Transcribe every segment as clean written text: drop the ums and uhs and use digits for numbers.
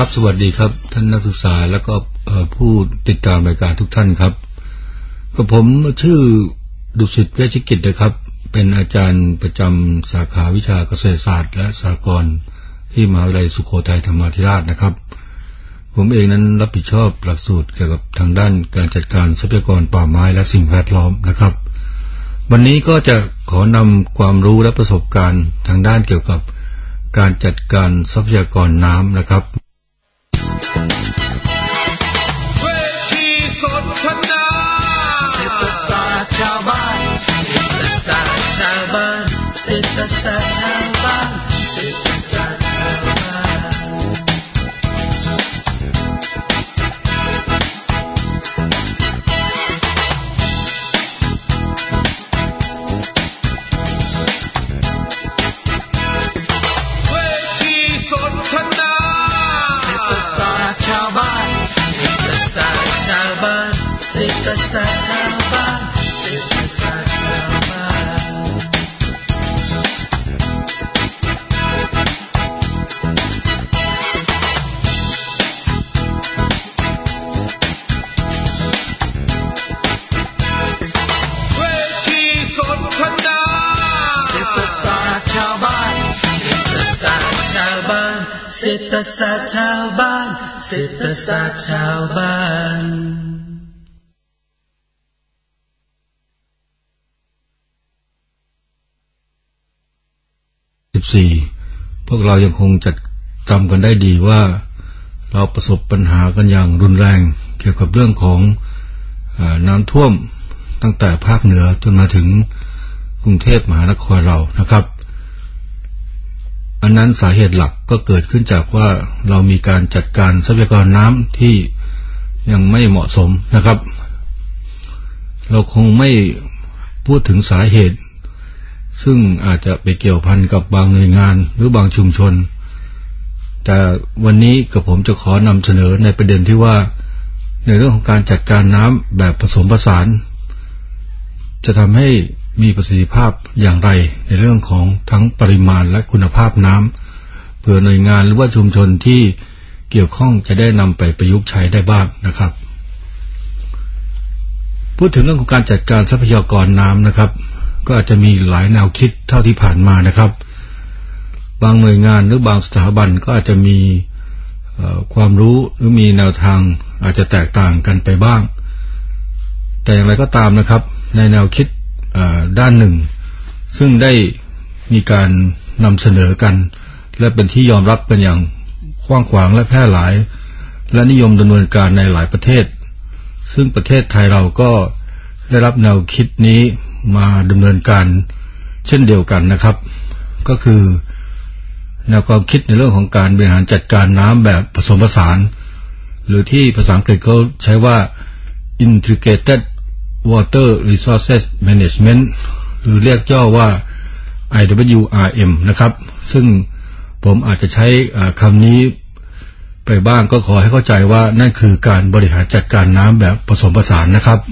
ครับสวัสดีครับท่านนักศึกษาและก็ผู้ติดตามรายการทุกท่านครับกับผมชื่อดุสิตเวชกิจนะครับเป็นอาจารย์ประจำสาขาวิชาเกษตรศาสตร์และสหกรณ์ที่มหาวิทยาลัยสุโขทัยธรรมาธิราชนะครับผมเองนั้นรับผิดชอบหลักสูตรเกี่ยวกับทางด้านการจัดการทรัพยากรป่าไม้และสิ่งแวดล้อมนะครับวันนี้ก็จะขอนำความรู้และประสบการณ์ทางด้านเกี่ยวกับการจัดการทรัพยากรน้ำนะครับเวทีสนทนาเศรษฐศาสตร์ชาวบ้านเศรษฐศาสตร์ชาวบ้านเศรษฐศาสตร์ชาวบ้านเศรษฐศาสตร์ชาวบ้านเศรษฐศาสตร์ชาวบ้านเศรษฐศาสตร์ชาวบ้านเวทีสนทนาเศรษฐศาสตร์ชาวบ้านเศรษฐศาสตร์ชาวบ้านเศรษฐศาสตร์ชาวบ้านเศรษฐศาสตร์ชาวบ้านพวกเรายังคงจัดจำกันได้ดีว่าเราประสบปัญหากันอย่างรุนแรงเกี่ยวกับเรื่องของน้ำท่วมตั้งแต่ภาคเหนือจนมาถึงกรุงเทพมหานครเรานะครับอันนั้นสาเหตุหลักก็เกิดขึ้นจากว่าเรามีการจัดการทรัพยากรน้ำที่ยังไม่เหมาะสมนะครับเราคงไม่พูดถึงสาเหตุซึ่งอาจจะไปเกี่ยวพันกับบางหน่วยงานหรือบางชุมชนแต่วันนี้กับผมจะขอนำเสนอในประเด็นที่ว่าในเรื่องของการจัดการน้ำแบบผสมผสานจะทำให้มีประสิทธิภาพอย่างไรในเรื่องของทั้งปริมาณและคุณภาพน้ำเพื่อหน่วยงานหรือว่าชุมชนที่เกี่ยวข้องจะได้นำไปประยุกต์ใช้ได้บ้างนะครับพูดถึงเรื่องของการจัดการทรัพยากรน้ำนะครับก็อาจจะมีหลายแนวคิดเท่าที่ผ่านมานะครับบางหน่วยงานหรือบางสถาบันก็อาจจะมีความรู้หรือมีแนวทางอาจจะแตกต่างกันไปบ้างแต่อย่างไรก็ตามนะครับในแนวคิดด้านหนึ่งซึ่งได้มีการนำเสนอกันและเป็นที่ยอมรับกันอย่างกว้างขวางและแพร่หลายและนิยมดำเนินการในหลายประเทศซึ่งประเทศไทยเราก็ได้รับแนวคิดนี้มาดำเนินการเช่นเดียวกันนะครับก็คือแนวความคิดในเรื่องของการบริหารจัดการน้ำแบบผสมผสานหรือที่ภาษาอังกฤษเขาใช้ว่า Integrated Water Resources Management หรือเรียกย่อว่า IWRM นะครับซึ่งผมอาจจะใช้คำนี้ไปบ้างก็ขอให้เข้าใจว่านั่นคือการบริหารจัดการน้ำแบบผสมผสานนะครับ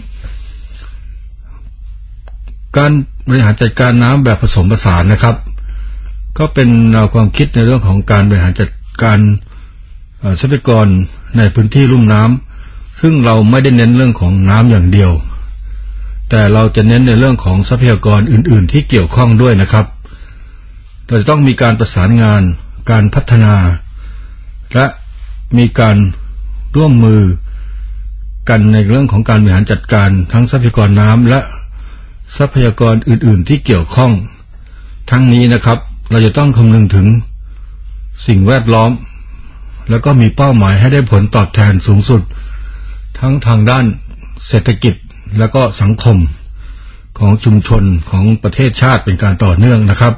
การบริหารจัดการน้ำแบบผสมผสานนะครับก็เป็นแนวความคิดในเรื่องของการบริหารจัดการทรัพยากรในพื้นที่ลุ่มน้ำซึ่งเราไม่ได้เน้นเรื่องของน้ำอย่างเดียวแต่เราจะเน้นในเรื่องของทรัพยากรอื่นๆที่เกี่ยวข้องด้วยนะครับเราจะต้องมีการประสานงานการพัฒนาและมีการร่วมมือกันในเรื่องของการบริหารจัดการทั้งทรัพยากรน้ำและทรัพยากรอื่นๆที่เกี่ยวข้องทั้งนี้นะครับเราจะต้องคำนึงถึงสิ่งแวดล้อมแล้วก็มีเป้าหมายให้ได้ผลตอบแทนสูงสุดทั้งทางด้านเศรษฐกิจและก็สังคมของชุมชนของประเทศชาติเป็นการต่อเนื่องนะครับ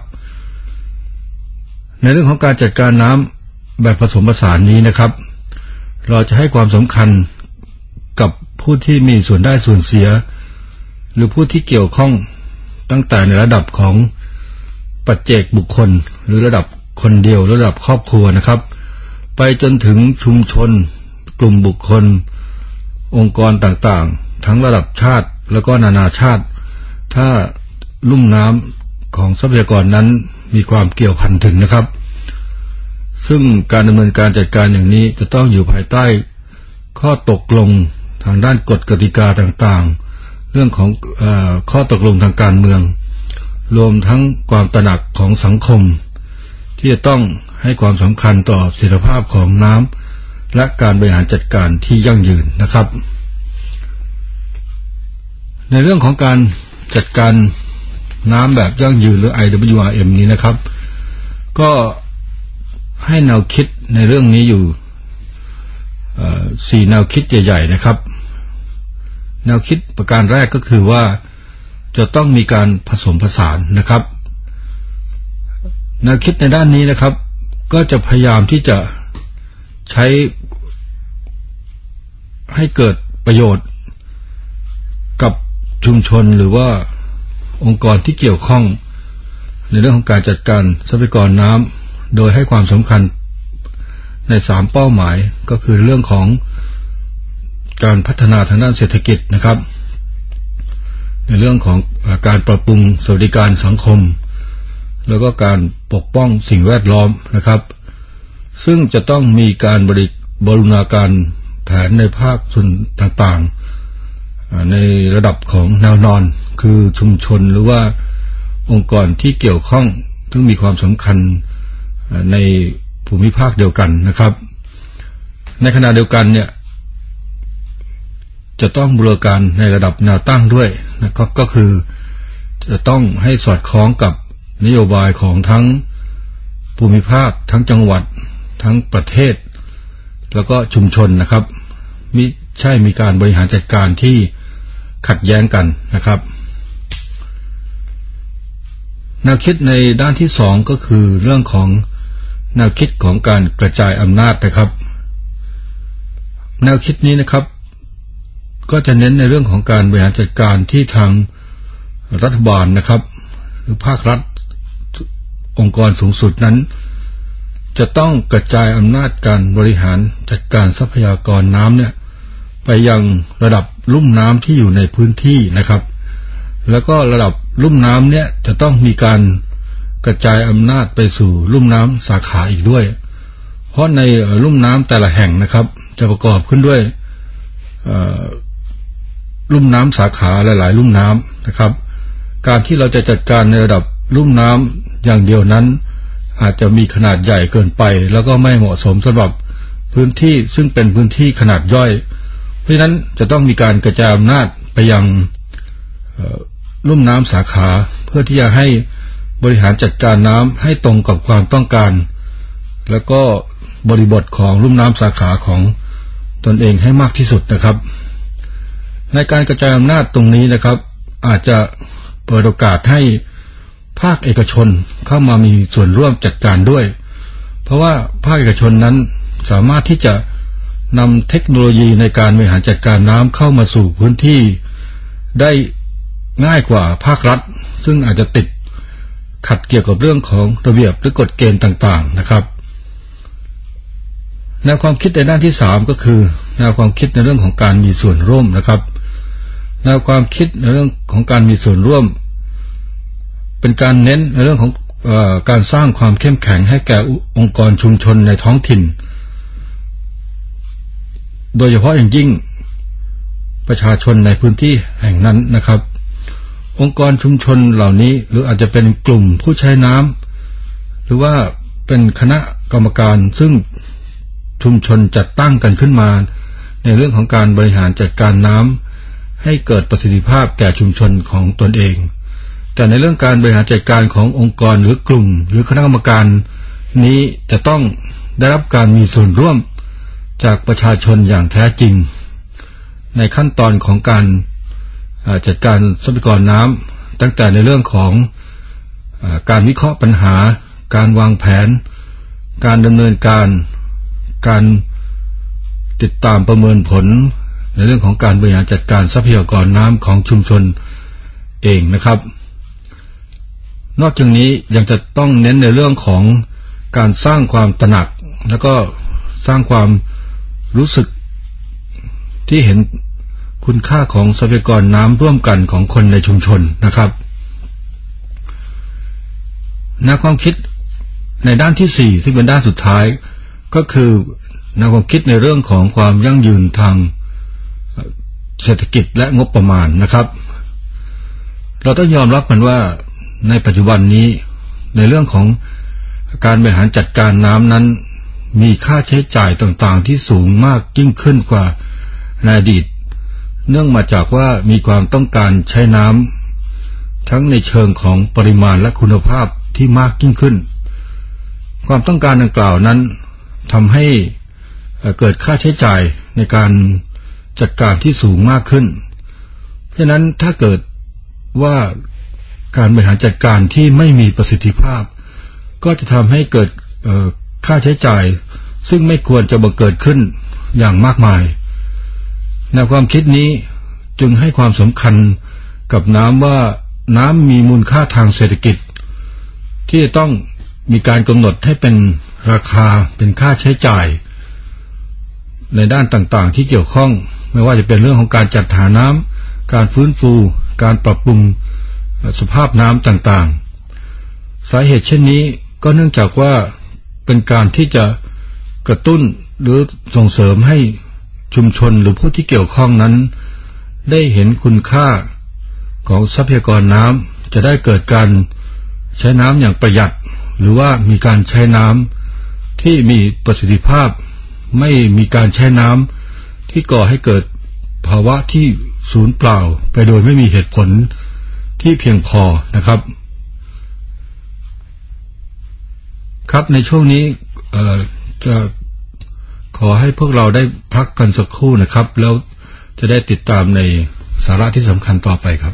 ในเรื่องของการจัดการน้ำแบบผสมผสานนี้นะครับเราจะให้ความสำคัญกับผู้ที่มีส่วนได้ส่วนเสียหรือผู้ที่เกี่ยวข้องตั้งแต่ในระดับของปัจเจกบุคคลหรือระดับคนเดียวระดับครอบครัวนะครับไปจนถึงชุมชนกลุ่มบุคคลองค์กรต่างๆทั้งระดับชาติแล้วก็นานาชาติถ้าลุ่มน้ำของทรัพยากรนั้นมีความเกี่ยวพันถึงนะครับซึ่งการดำเนินการจัดการอย่างนี้จะต้องอยู่ภายใต้ข้อตกลงทางด้านกฎกติกาต่างๆเรื่องของข้อตกลงทางการเมืองรวมทั้งความตระหนักของสังคมที่จะต้องให้ความสำคัญต่อเสถียรภาพของน้ำและการบริหารจัดการที่ยั่งยืนนะครับในเรื่องของการจัดการน้ำแบบยั่งยืนหรือ IWRM นี้นะครับก็ให้แนวคิดในเรื่องนี้อยู่4แนวคิดใหญ่ๆนะครับแนวคิดประการแรกก็คือว่าจะต้องมีการผสมผสานนะครับแนวคิดในด้านนี้นะครับก็จะพยายามที่จะใช้ให้เกิดประโยชน์กับชุมชนหรือว่าองค์กรที่เกี่ยวข้องในเรื่องของการจัดการทรัพยากรน้ำโดยให้ความสำคัญใน3เป้าหมายก็คือเรื่องของการพัฒนาทางด้านเศรษฐกิจนะครับในเรื่องของการปรับปรุงสวัสดิการสังคมแล้วก็การปกป้องสิ่งแวดล้อมนะครับซึ่งจะต้องมีการบรูรณาการแผนในภาคส่วนต่างๆในระดับของแนวนอนคือชุมชนหรือว่าองค์กรที่เกี่ยวข้องซึ่งมีความสำคัญในภูมิภาคเดียวกันนะครับในขณะเดียวกันเนี่ยจะต้องบูรณาการในระดับแนวตั้งด้วยนะครับก็คือจะต้องให้สอดคล้องกับนโยบายของทั้งภูมิภาคทั้งจังหวัดทั้งประเทศแล้วก็ชุมชนนะครับมิใช่มีการบริหารจัดการที่ขัดแย้งกันนะครับแนวคิดในด้านที่2ก็คือเรื่องของแนวคิดของการกระจายอำนาจนะครับแนวคิดนี้นะครับก็จะเน้นในเรื่องของการบริหารจัดการที่ทางรัฐบาลนะครับหรือภาครัฐองค์กรสูงสุดนั้นจะต้องกระจายอำนาจการบริหารจัดการทรัพยากรน้ำเนี่ยไปยังระดับลุ่มน้ำที่อยู่ในพื้นที่นะครับแล้วก็ระดับลุ่มน้ำเนี่ยจะต้องมีการกระจายอำนาจไปสู่ลุ่มน้ำสาขาอีกด้วยเพราะในลุ่มน้ำแต่ละแห่งนะครับจะประกอบขึ้นด้วยลุ่มน้ำสาขาหลายๆลุ่มน้ำนะครับการที่เราจะจัดการในระดับลุ่มน้ำอย่างเดียวนั้นอาจจะมีขนาดใหญ่เกินไปแล้วก็ไม่เหมาะสมสำหรับพื้นที่ซึ่งเป็นพื้นที่ขนาดย่อยเพราะฉะนั้นจะต้องมีการกระจายอำนาจไปยังลุ่มน้ำสาขาเพื่อที่จะให้บริหารจัดการน้ำให้ตรงกับความต้องการแล้วก็บริบทของลุ่มน้ำสาขาของตนเองให้มากที่สุดนะครับในการกระจายอำนาจตรงนี้นะครับอาจจะเปิดโอกาสให้ภาคเอกชนเข้ามามีส่วนร่วมจัดการด้วยเพราะว่าภาคเอกชนนั้นสามารถที่จะนำเทคโนโลยีในการบริหารจัดการน้ำเข้ามาสู่พื้นที่ได้ง่ายกว่าภาครัฐซึ่งอาจจะติดขัดเกี่ยวกับเรื่องของระเบียบหรือกฎเกณฑ์ต่างๆนะครับแนวความคิดในด้านที่3ก็คือแนวความคิดในเรื่องของการมีส่วนร่วมนะครับแนวความคิดในเรื่องของการมีส่วนร่วมเป็นการเน้นในเรื่องของการสร้างความเข้มแข็งให้แก่องค์กรชุมชนในท้องถิ่นโดยเฉพาะอย่างยิ่งประชาชนในพื้นที่แห่งนั้นนะครับองค์กรชุมชนเหล่านี้หรืออาจจะเป็นกลุ่มผู้ใช้น้ำหรือว่าเป็นคณะกรรมการซึ่งชุมชนจัดตั้งกันขึ้นมาในเรื่องของการบริหารจัดการน้ำให้เกิดประสิทธิภาพแก่ชุมชนของตนเองแต่ในเรื่องการบริหารจัดการขององค์กรหรือกลุ่มหรือคณะกรรมการนี้จะต้องได้รับการมีส่วนร่วมจากประชาชนอย่างแท้จริงในขั้นตอนของการจัดการทรัพยากรน้ำตั้งแต่ในเรื่องของการวิเคราะห์ปัญหาการวางแผนการดำเนินการติดตามประเมินผลในเรื่องของการบริหารจัดการทรัพยากรน้ำของชุมชนเองนะครับนอกจากนี้ยังจะต้องเน้นในเรื่องของการสร้างความตระหนักแล้วก็สร้างความรู้สึกที่เห็นคุณค่าของทรัพยากรน้ำร่วมกันของคนในชุมชนนะครับแนวความคิดในด้านที่4ซึ่งเป็นด้านสุดท้ายก็คือแนวความคิดในเรื่องของความยั่งยืนทางเศรษฐกิจและงบประมาณนะครับเราต้องยอมรับกันว่าในปัจจุบันนี้ในเรื่องของการบริหารจัดการน้ำนั้นมีค่าใช้จ่ายต่างๆที่สูงมากยิ่งขึ้นกว่าในอดีตเนื่องมาจากว่ามีความต้องการใช้น้ำทั้งในเชิงของปริมาณและคุณภาพที่มากยิ่งขึ้นความต้องการดังกล่าวนั้นทำให้เกิดค่าใช้จ่ายในการจัดการที่สูงมากขึ้นเพราะฉะนั้นถ้าเกิดว่าการบริหารจัดการที่ไม่มีประสิทธิภาพก็จะทำให้เกิดค่าใช้จ่ายซึ่งไม่ควรจะบังเกิดขึ้นอย่างมากมายแนวความคิดนี้จึงให้ความสำคัญกับน้ำว่าน้ำมีมูลค่าทางเศรษฐกิจที่จะต้องมีการกำหนดให้เป็นราคาเป็นค่าใช้จ่ายในด้านต่างๆที่เกี่ยวข้องไม่ว่าจะเป็นเรื่องของการจัดหาน้ำการฟื้นฟูการปรับปรุงสภาพน้ำต่างๆสาเหตุเช่นนี้ก็เนื่องจากว่าเป็นการที่จะกระตุ้นหรือส่งเสริมให้ชุมชนหรือผู้ที่เกี่ยวข้องนั้นได้เห็นคุณค่าของทรัพยากรน้ำจะได้เกิดการใช้น้ำอย่างประหยัดหรือว่ามีการใช้น้ำที่มีประสิทธิภาพไม่มีการใช้น้ำที่ก่อให้เกิดภาวะที่สูญเปล่าไปโดยไม่มีเหตุผลที่เพียงพอนะครับครับในช่วงนี้จะขอให้พวกเราได้พักกันสักครู่นะครับแล้วจะได้ติดตามในสาระที่สำคัญต่อไปครับ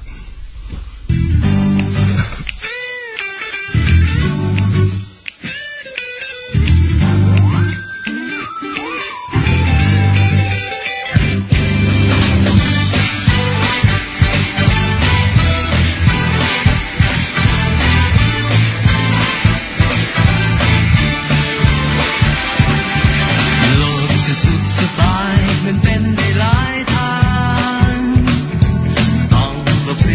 ส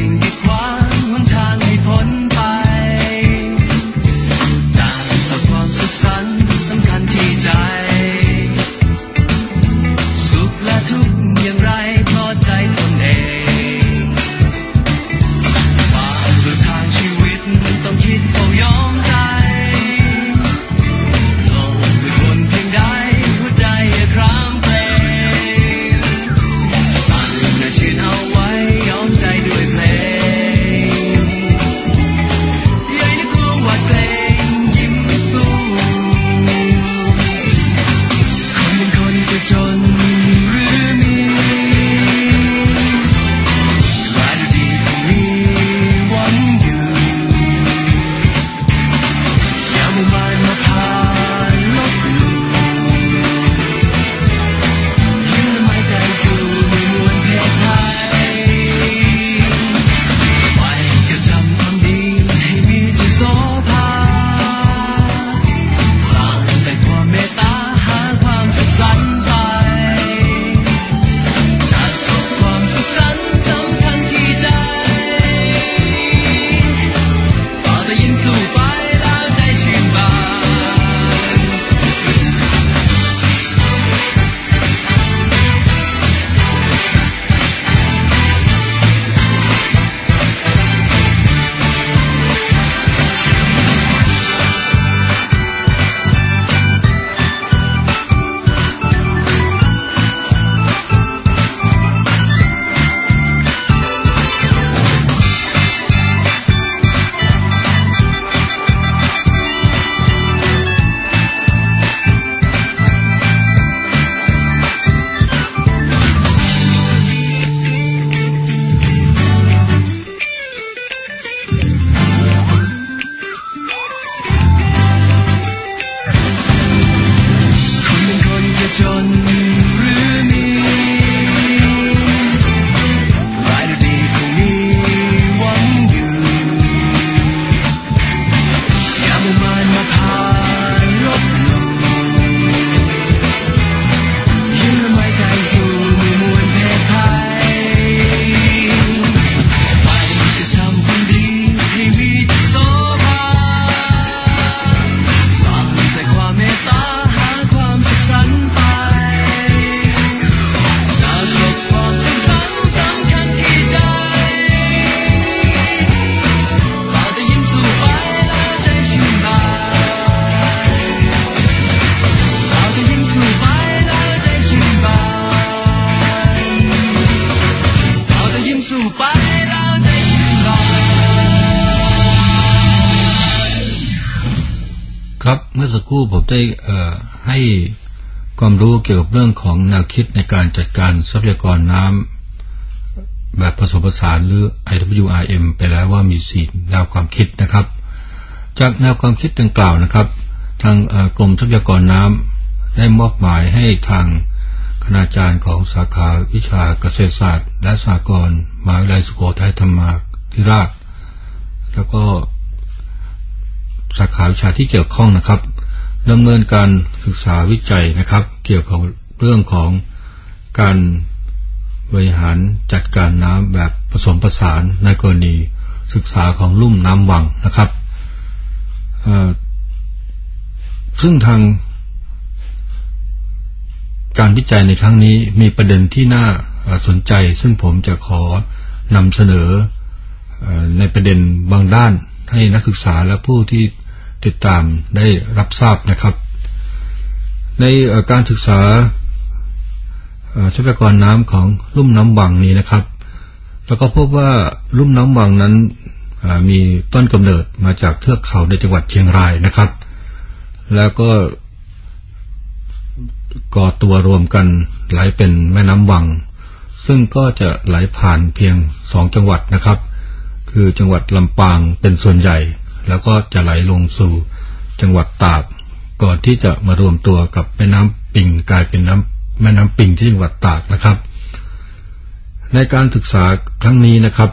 ครับเมื่อสักครู่ผมได้ให้ความรู้เกี่ยวกับเรื่องของแนวคิดในการจัดการทรัพยากรน้ำแบบผสมผสานหรือ IWRM ไปแล้วว่ามี4แนวความคิดนะครับจากแนวความคิดดังกล่าวนะครับทางกรมทรัพยากรน้ำได้มอบหมายให้ทางคณาจารย์ของสาขาวิชาเกษตรศาสตร์และสหกรณ์มหาวิทยาลัยสุโขทัยธรรมาธิราชแล้วก็สาขาวิชาที่เกี่ยวข้องนะครับดำเนินการศึกษาวิจัยนะครับเกี่ยวกับเรื่องของการบริหารจัดการน้ำแบบผสมผสานในกรณีศึกษาของลุ่มน้ำวังนะครับซึ่งทางการวิจัยในครั้งนี้มีประเด็นที่น่าสนใจซึ่งผมจะขอนำเสนอในประเด็นบางด้านให้นักศึกษาและผู้ที่ติดตามได้รับทราบนะครับในการศึกษาทรัพยากรน้ำของลุ่มน้ำวังนี้นะครับแล้วก็พบว่าลุ่มน้ำวังนั้นมีต้นกำเนิดมาจากเทือกเขาในจังหวัดเชียงรายนะครับแล้วก็ก่อตัวรวมกันไหลเป็นแม่น้ำวังซึ่งก็จะไหลผ่านเพียง2จังหวัดนะครับคือจังหวัดลำปางเป็นส่วนใหญ่แล้วก็จะไหลลงสู่จังหวัดตากก่อนที่จะมารวมตัวกับแม่น้ำปิงกลายเป็นแม่น้ำปิงที่จังหวัดตากนะครับในการศึกษาครั้งนี้นะครับ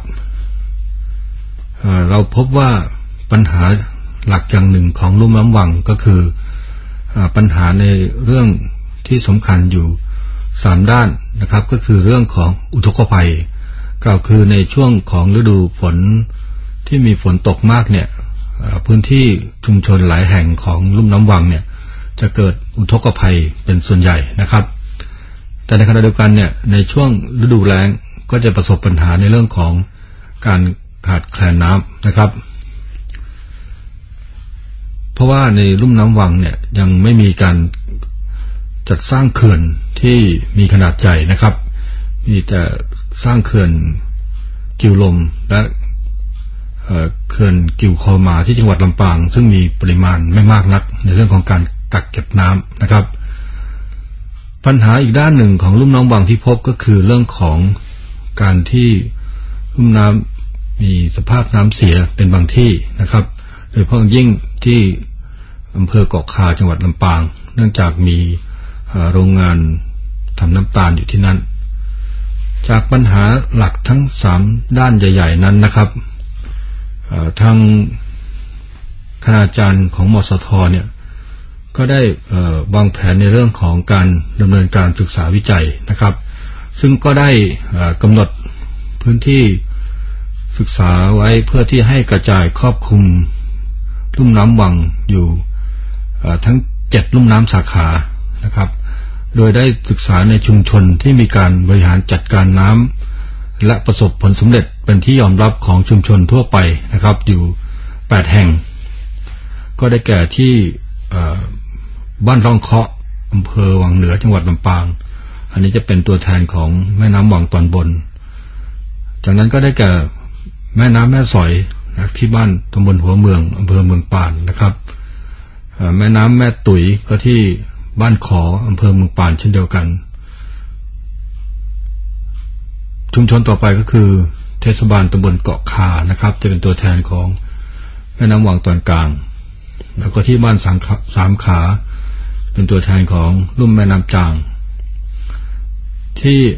เราพบว่าปัญหาหลักอย่างหนึ่งของลุ่มน้ำวังก็คือปัญหาในเรื่องที่สำคัญอยู่3ด้านนะครับก็คือเรื่องของอุทกภัยกล่าวคือในช่วงของฤดูฝนที่มีฝนตกมากเนี่ยพื้นที่ชุมชนหลายแห่งของลุ่มน้ำวังเนี่ยจะเกิดอุทกภัยเป็นส่วนใหญ่นะครับแต่ในขณะเดียวกันเนี่ยในช่วงฤดูแล้งก็จะประสบปัญหาในเรื่องของการขาดแคลนน้ำนะครับเพราะว่าในลุ่มน้ำวังเนี่ยยังไม่มีการจัดสร้างเขื่อนที่มีขนาดใหญ่นะครับมีแต่สร้างเขื่อนกิ่วลมและเขื่อนกิ่วคอมาที่จังหวัดลำปางซึ่งมีปริมาณไม่มากนักในเรื่องของการกักเก็บน้ำนะครับปัญหาอีกด้านหนึ่งของลุ่มน้ำวังที่พบก็คือเรื่องของการที่ลุ่มน้ำมีสภาพน้ำเสียเป็นบางที่นะครับโดยเฉพาะยิ่งที่อำเภอเกาะคาจังหวัดลำปางเนื่องจากมีโรงงานทำน้ำตาลอยู่ที่นั่นจากปัญหาหลักทั้ง3ด้านใหญ่ๆนั้นนะครับทางคณาจารย์ของมสทเนี่ยก็ได้วางแผนในเรื่องของการดำเนินการศึกษาวิจัยนะครับซึ่งก็ได้กำหนดพื้นที่ศึกษาไว้เพื่อที่ให้กระจายครอบคลุมลุ่มน้ำวังอยู่ทั้ง7ลุ่มน้ำสาขานะครับโดยได้ศึกษาในชุมชนที่มีการบริหารจัดการน้ำและประสบผลสำเร็จเป็นที่ยอมรับของชุมชนทั่วไปนะครับอยู่8แห่งก็ได้แก่ที่บ้านร่องเคาะอำเภอวังเหนือจังหวัดลำปางอันนี้จะเป็นตัวแทนของแม่น้ำวังตอนบนจากนั้นก็ได้แก่แม่น้ำแม่สอยที่บ้านตำบลหัวเมืองอำเภอเมืองป่านนะครับแม่น้ำแม่ตุ๋ยก็ที่บ้านขออำเภอเมืองป่านเช่นเดียวกันชุมชนต่อไปก็คือเทศบาลตำบลเกาะคานะครับจะเป็นตัวแทนของแม่น้ำวังตอนกลางแล้วก็ที่บ้านสามขาเป็นตัวแทนของลุ่มแม่น้ำจางที่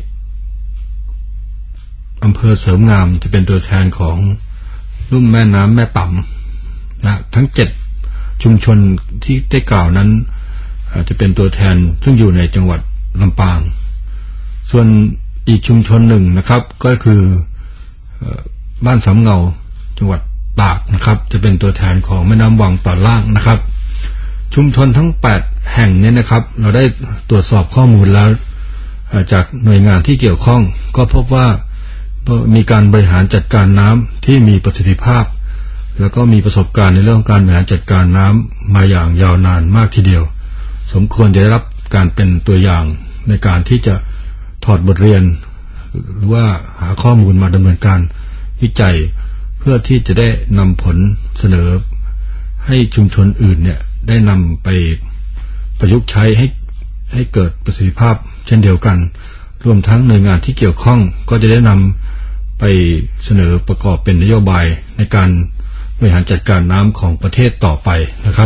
อำเภอเสริมงามจะเป็นตัวแทนของลุ่มแม่น้ำแม่ต่ำนะทั้ง7ชุมชนที่ได้กล่าวนั้นจะเป็นตัวแทนซึ่งอยู่ในจังหวัดลำปางส่วนอีกชุมชนหนึ่งนะครับก็คือบ้านสำเงาจังหวัดตากนะครับจะเป็นตัวแทนของแม่น้ำวังตอนล่างนะครับชุมชนทั้ง8แห่งนี้นะครับเราได้ตรวจสอบข้อมูลแล้วจากหน่วยงานที่เกี่ยวข้องก็พบว่ามีการบริหารจัดการน้ำที่มีประสิทธิภาพแล้วก็มีประสบการณ์ในเรื่องการบริหารจัดการน้ำมาอย่างยาวนานมากทีเดียวสมควรจะได้รับการเป็นตัวอย่างในการที่จะถอดบทเรียนหรือว่าหาข้อมูลมาดำเนินการวิจัยเพื่อที่จะได้นำผลเสนอให้ชุมชนอื่นเนี่ยได้นำไปประยุกต์ใช้ให้เกิดประสิทธิภาพเช่นเดียวกันรวมทั้งหน่วยงานที่เกี่ยวข้องก็จะได้นำไปเสนอประกอบเป็นนโยบายในการบริหารจัดการน้ำของประเทศต่อไปนะครับ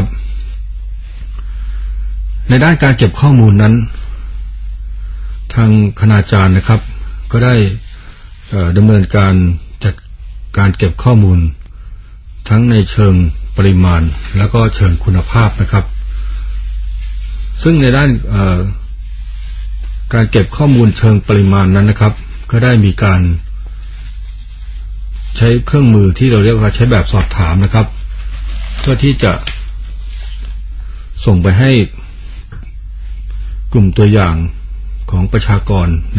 ในด้านการเก็บข้อมูลนั้นทางคณาจารย์นะครับก็ได้ดำเนินการจัดการเก็บข้อมูลทั้งในเชิงปริมาณแล้วก็เชิงคุณภาพนะครับซึ่งในด้านการเก็บข้อมูลเชิงปริมาณนั้นนะครับก็ได้มีการใช้เครื่องมือที่เราเรียกว่าใช้แบบสอบถามนะครับเพื่อที่จะส่งไปให้กลุ่มตัวอย่างของประชากรใน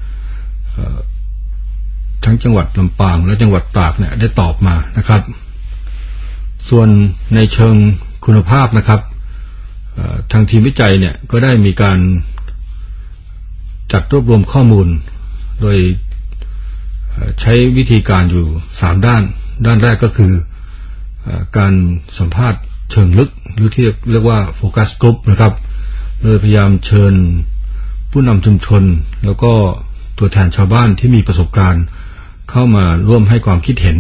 ทั้งจังหวัดลำปางและจังหวัดตากเนี่ยได้ตอบมานะครับส่วนในเชิงคุณภาพนะครับทางทีมวิจัยเนี่ยก็ได้มีการจัดรวบรวมข้อมูลโดยใช้วิธีการอยู่3ด้านแรกก็คือการสัมภาษณ์เชิงลึกหรือที่เรียกว่าโฟกัสกรุ๊ปนะครับโดยพยายามเชิญผู้นำชุมชนแล้วก็ตัวแทนชาวบ้านที่มีประสบการณ์เข้ามาร่วมให้ความคิดเห็น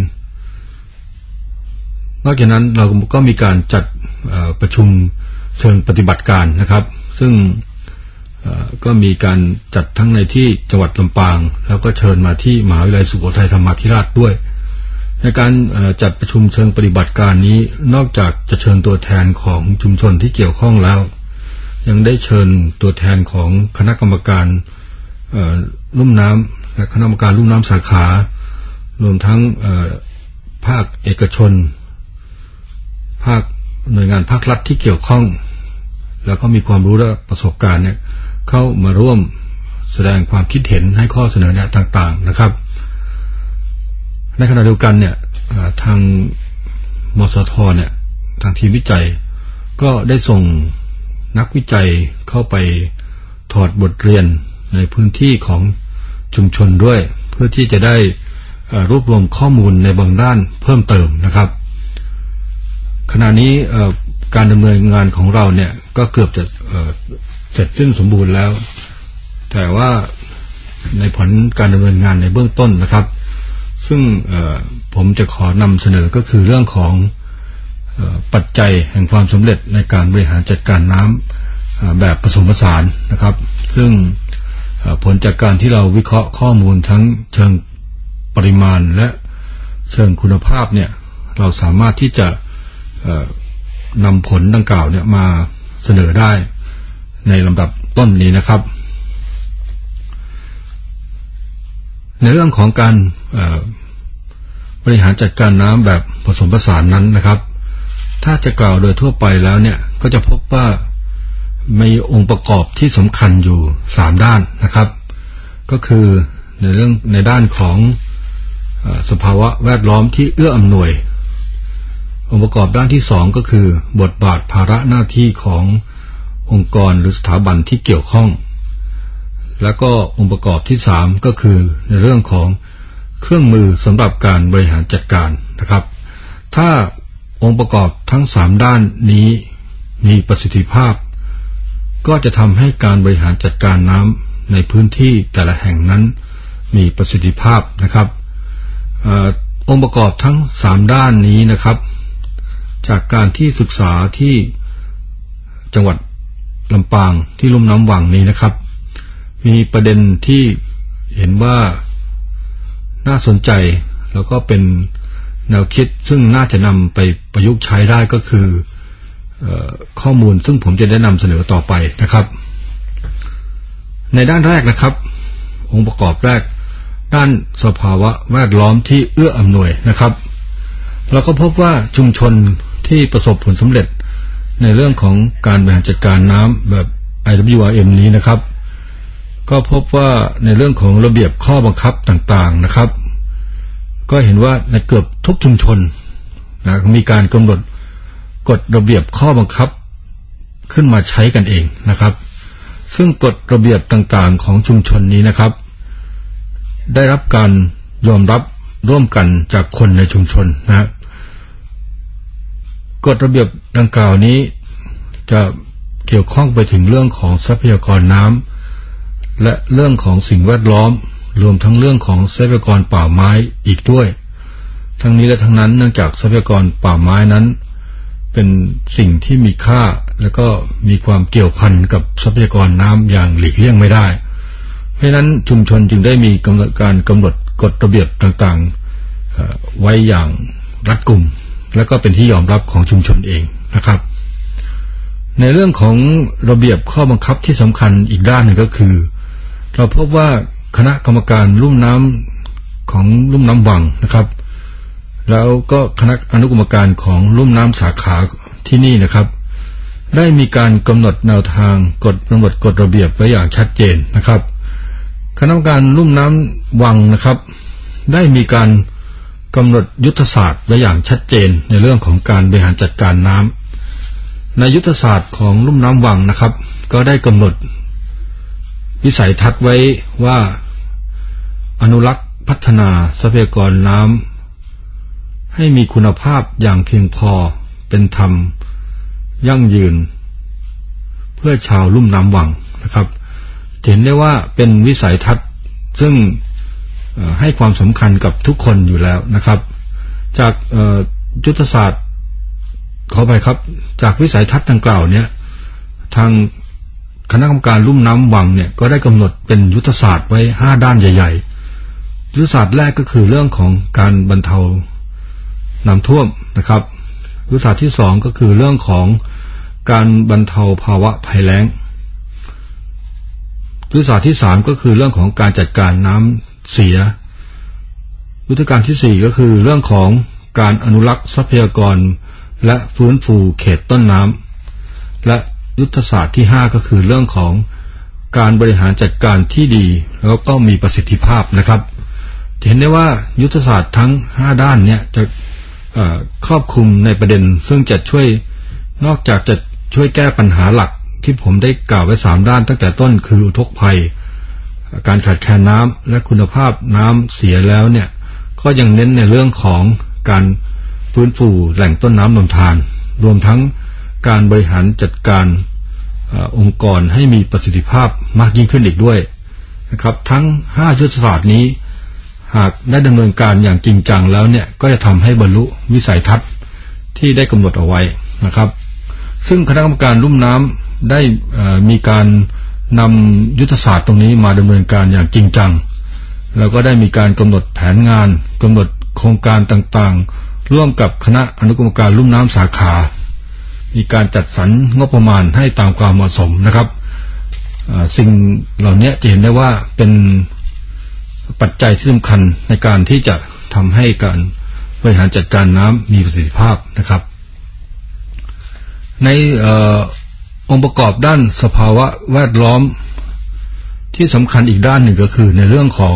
นอกจากนั้นเราก็มีการจัดประชุมเชิงปฏิบัติการนะครับซึ่งก็มีการจัดทั้งในที่จังหวัดลำปางแล้วก็เชิญมาที่มหาวิทยาลัยสุโขทัยธรรมาธิราชด้วยในการจัดประชุมเชิงปฏิบัติการนี้นอกจากจะเชิญตัวแทนของชุมชนที่เกี่ยวข้องแล้วยังได้เชิญตัวแทนของคณะกรรมการลุ่มน้ำและคณะกรรมการลุ่มน้ำสาขารวมทั้งภาคเอกชนภาคหน่วยงานภาครัฐที่เกี่ยวข้องแล้วก็มีความรู้และประสบการณ์เนี่ยเข้ามาร่วมแสดงความคิดเห็นให้ข้อเสนอแนะต่างๆนะครับในขณะเดียวกันเนี่ยทางมสทเนี่ยทางทีมวิจัยก็ได้ส่งนักวิจัยเข้าไปถอดบทเรียนในพื้นที่ของชุมชนด้วยเพื่อที่จะได้รวบรวมข้อมูลในบางด้านเพิ่มเติมนะครับขณะนี้การดำเนินงานของเราเนี่ยก็เกือบจะเสร็จสิ้นสมบูรณ์แล้วแต่ว่าในผลการดำเนินงานในเบื้องต้นนะครับซึ่งผมจะขอนำเสนอก็คือเรื่องของปัจจัยแห่งความสำเร็จในการบริหารจัดการน้ำแบบผสมผสานนะครับซึ่งผลจากการที่เราวิเคราะห์ข้อมูลทั้งเชิงปริมาณและเชิงคุณภาพเนี่ยเราสามารถที่จะนำผลดังกล่าวเนี่ยมาเสนอได้ในลำดับต้นนี้นะครับในเรื่องของการบริหารจัดการน้ำแบบผสมผสานนั้นนะครับถ้าจะกล่าวโดยทั่วไปแล้วเนี่ยก็จะพบว่ามีองค์ประกอบที่สำคัญอยู่3ด้านนะครับก็คือในด้านของสภาวะแวดล้อมที่เอื้ออำนวยองค์ประกอบด้านที่2ก็คือบทบาทภาระหน้าที่ขององค์กรหรือสถาบันที่เกี่ยวข้องแล้วก็องค์ประกอบที่3ก็คือในเรื่องของเครื่องมือสำหรับการบริหารจัดการนะครับถ้าองค์ประกอบทั้ง3ด้านนี้มีประสิทธิภาพก็จะทำให้การบริหารจัดการน้ำในพื้นที่แต่ละแห่งนั้นมีประสิทธิภาพนะครับองค์ประกอบทั้ง3ด้านนี้นะครับจากการที่ศึกษาที่จังหวัดลำปางที่ลุ่มน้ำวังนี้นะครับมีประเด็นที่เห็นว่าน่าสนใจแล้วก็เป็นแนวคิดซึ่งน่าจะนำไปประยุกต์ใช้ได้ก็คือข้อมูลซึ่งผมจะได้นำเสนอต่อไปนะครับในด้านแรกนะครับองค์ประกอบแรกด้านสภาวะแวดล้อมที่เอื้ออำนวยนะครับเราก็พบว่าชุมชนที่ประสบผลสำเร็จในเรื่องของการบริหารจัดการน้ำแบบ IWRM นี้นะครับก็พบว่าในเรื่องของระเบียบข้อบังคับต่างๆนะครับก็เห็นว่าในเกือบทุกชุมชนนะมีการกำหนดกฎระเบียบข้อบังคับขึ้นมาใช้กันเองนะครับซึ่งกฎระเบียบต่างๆของชุมชนนี้นะครับได้รับการยอมรับร่วมกันจากคนในชุมชนนะกฎระเบียบดังกล่าวนี้จะเกี่ยวข้องไปถึงเรื่องของทรัพยากรน้ำและเรื่องของสิ่งแวดล้อมรวมทั้งเรื่องของทรัพยากรป่าไม้อีกด้วยทั้งนี้และทั้งนั้นเนื่องจากทรัพยากรป่าไม้นั้นเป็นสิ่งที่มีค่าและก็มีความเกี่ยวพันกับทรัพยากรน้ำอย่างหลีกเลี่ยงไม่ได้เพราะฉะนั้นชุมชนจึงได้มีการกำหนดกฎระเบียบต่างๆไว้อย่างรัดกุมและก็เป็นที่ยอมรับของชุมชนเองนะครับในเรื่องของระเบียบข้อบังคับที่สำคัญอีกด้านหนึ่งก็คือเราพบว่าคณะกรรมการลุ่มน้ำของลุ่มน้ำวังนะครับแล้วก็คณะอนุกรรมการของลุ่มน้ำสาขาที่นี่นะครับได้มีการกำหนดแนวทางกฎระเบียบไว้อย่างชัดเจนนะครับคณะกรรมการลุ่มน้ำวังนะครับได้มีการกำหนดยุทธศาสตร์ไว้อย่างชัดเจนในเรื่องของการบริหารจัดการน้ำในยุทธศาสตร์ของลุ่มน้ำวังนะครับก็ได้กำหนดวิสัยทัศน์ไว้ว่าอนุรักษ์พัฒนาทรัพยากรน้ำให้มีคุณภาพอย่างเพียงพอเป็นธรรมยั่งยืนเพื่อชาวลุ่มน้ำวังนะครับเห็นได้ว่าเป็นวิสัยทัศน์ซึ่งให้ความสำคัญกับทุกคนอยู่แล้วนะครับจากยุทธศาสตร์ขอไปครับจากวิสัยทัศน์ดังกล่าวเนี่ยทางคณะกรรมการลุ่มน้ำวังเนี่ยก็ได้กำหนดเป็นยุทธศาสตร์ไว้5ด้านใหญ่ๆยุทธศาสตร์แรกก็คือเรื่องของการบรรเทาน้ำท่วมนะครับยุทธศาสตร์ที่2ก็คือเรื่องของการบรรเทาภาวะภัยแล้งยุทธศาสตร์ที่3ก็คือเรื่องของการจัดการน้ำเสียยุทธการที่4ก็คือเรื่องของการอนุรักษ์ทรัพยากรและฟื้นฟูเขตต้นน้ำและยุทธศาสตร์ที่5ก็คือเรื่องของการบริหารจัดการที่ดีแล้วก็มีประสิทธิภาพนะครับเห็นได้ว่ายุทธศาสตร์ทั้ง5ด้านเนี่ยจะครอบคลุมในประเด็นซึ่งจะช่วยนอกจากจะช่วยแก้ปัญหาหลักที่ผมได้กล่าวไว้3ด้านตั้งแต่ต้นคืออุทกภัยการขาดแคลนน้ำและคุณภาพน้ำเสียแล้วเนี่ยก็ยังเน้นในเรื่องของการฟื้นฟูแหล่งต้นน้ำลำธารรวมทั้งการบริหารจัดการองค์กรให้มีประสิทธิภาพมากยิ่งขึ้นอีกด้วยนะครับทั้ง5ยุทธศาสตร์นี้หากได้ดำเนินการอย่างจริงจังแล้วเนี่ยก็จะทำให้บรรลุวิสัยทัศน์ที่ได้กำหนดเอาไว้นะครับซึ่งคณะกรรมการลุ่มน้ำได้มีการนำยุทธศาสตร์ตรงนี้มาดำเนินการอย่างจริงจังแล้วก็ได้มีการกำหนดแผนงานกำหนดโครงการต่างๆร่วมกับคณะอนุกรรมการลุ่มน้ำสาขามีการจัดสรรงบประมาณให้ตามความเหมาะสมนะครับสิ่งเหล่านี้จะเห็นได้ว่าเป็นปัจจัยที่สำคัญในการที่จะทำให้การบริหารจัดการน้ำมีประสิทธิภาพนะครับในองค์ประกอบด้านสภาวะแวดล้อมที่สำคัญอีกด้านหนึ่งก็คือในเรื่องของ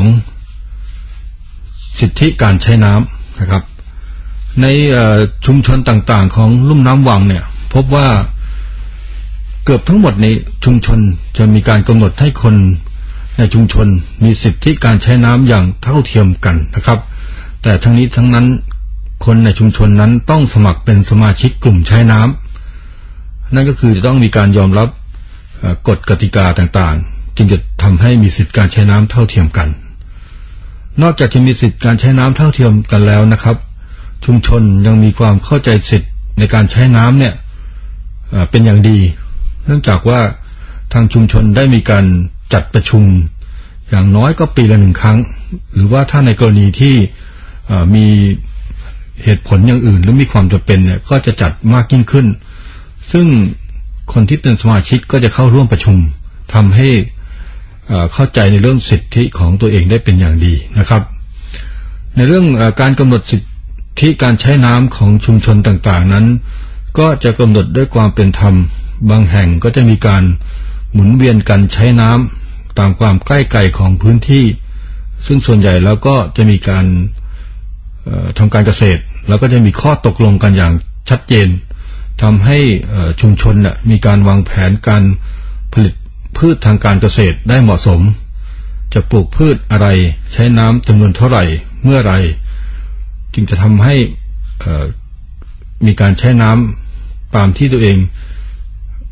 สิทธิการใช้น้ำนะครับในชุมชนต่างๆของลุ่มน้ำวังเนี่ยพบว่าเกือบทั้งหมดในชุมชนจะมีการกำหนดให้คนในชุมชนมีสิทธิการใช้น้ำอย่างเท่าเทียมกันนะครับแต่ทั้งนี้ทั้งนั้นคนในชุมชนนั้นต้องสมัครเป็นสมาชิกกลุ่มใช้น้ำนั่นก็คือจะต้องมีการยอมรับกฎกติกาต่างๆจึงจะทำให้มีสิทธิการใช้น้ำเท่าเทียมกันนอกจากจะมีสิทธิการใช้น้ำเท่าเทียมกันแล้วนะครับชุมชนยังมีความเข้าใจสิทธิในการใช้น้ำเนี่ยเป็นอย่างดีเนื่องจากว่าทางชุมชนได้มีการจัดประชุมอย่างน้อยก็ปีละ1 ครั้งหรือว่าถ้าในกรณีที่มีเหตุผลอย่างอื่นหรือมีความจำเป็นเนี่ยก็จะจัดมากยิ่งขึ้นซึ่งคนที่เป็นสมาชิกก็จะเข้าร่วมประชุมทำให้เข้าใจในเรื่องสิทธิของตัวเองได้เป็นอย่างดีนะครับในเรื่องการกำหนดสิทธิการใช้น้ำของชุมชนต่างๆนั้นก็จะกำหนดด้วยความเป็นธรรมบางแห่งก็จะมีการหมุนเวียนกันใช้น้ำตามความใกล้ไกลของพื้นที่ซึ่งส่วนใหญ่แล้วก็จะมีการทำการเกษตรแล้วก็จะมีข้อตกลงกันอย่างชัดเจนทำให้ชุมชนมีการวางแผนการผลิตพืชทางการเกษตรได้เหมาะสมจะปลูกพืชอะไรใช้น้ำจำนวนเท่าไหร่เมื่อไรจึงจะทำให้มีการใช้น้ำตามที่ตัวเอง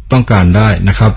ต้องการได้นะครับ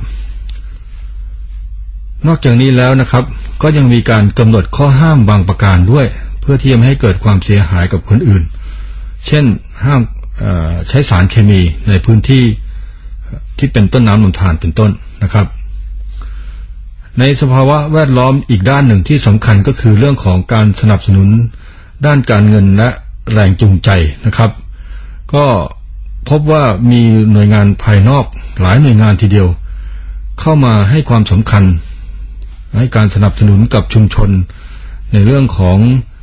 นอกจากนี้แล้วนะครับก็ยังมีการกำหนดข้อห้ามบางประการด้วยเพื่อที่จะไม่ให้เกิดความเสียหายกับคนอื่นเช่นห้ามใช้สารเคมีในพื้นที่ที่เป็นต้นน้ำลำธารเป็นต้นนะครับในสภาวะแวดล้อมอีกด้านหนึ่งที่สำคัญก็คือเรื่องของการสนับสนุนด้านการเงินและแรงจูงใจนะครับก็พบว่ามีหน่วยงานภายนอกหลายหน่วยงานทีเดียวเข้ามาให้ความสำคัญให้การสนับสนุนกับชุมชนในเรื่องของ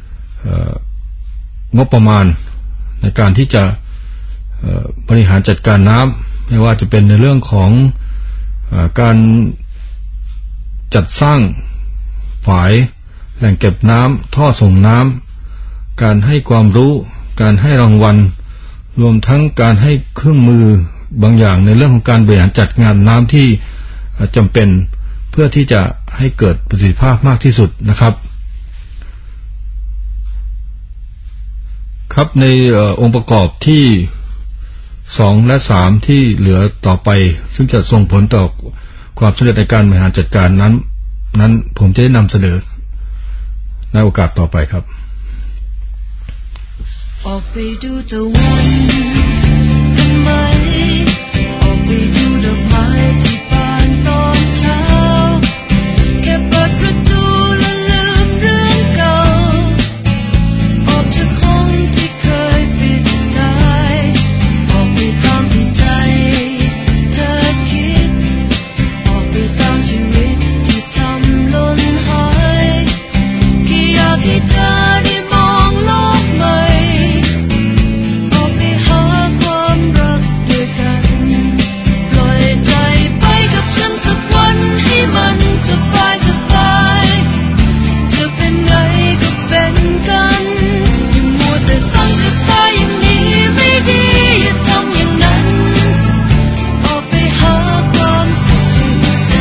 งบประมาณในการที่จะบริหารจัดการน้ำไม่ว่าจะเป็นในเรื่องของการจัดสร้างฝายแหล่งเก็บน้ำท่อส่งน้ำการให้ความรู้การให้รางวัลรวมทั้งการให้เครื่องมือบางอย่างในเรื่องของการบริหารจัดงานน้ำที่จำเป็นเพื่อที่จะให้เกิดประสิทธิภาพมากที่สุดนะครับครับในองค์ประกอบที่2และ3ที่เหลือต่อไปซึ่งจะส่งผลต่อความสำเร็จในการบริหารจัดการนั้นผมจะได้นำเสนอในโอกาสต่อไปครับออกไปดูตะวันกันไหมออกไปดูดอกไม้ที่บานตอนเช้าแค่เปิดประตูและลืมเรื่องเก่าออกจากห้องที่เคยปิดตายออกไปตามที่ใจเธอคิดออกไปตามชีวิตที่ทำหล่นหายแค่อยากให้เธอได้มองโลกใหม่ออกไปหาความรักด้วยกันปล่อยใจไปกับฉันสักวันให้มันสบายสบายจะเป็นไงก็เป็นกันอย่ามัวแต่สั่งกับตาอย่างนี้ไม่ดีอย่าทำอย่างนั้นออกไปหาความสุขใจ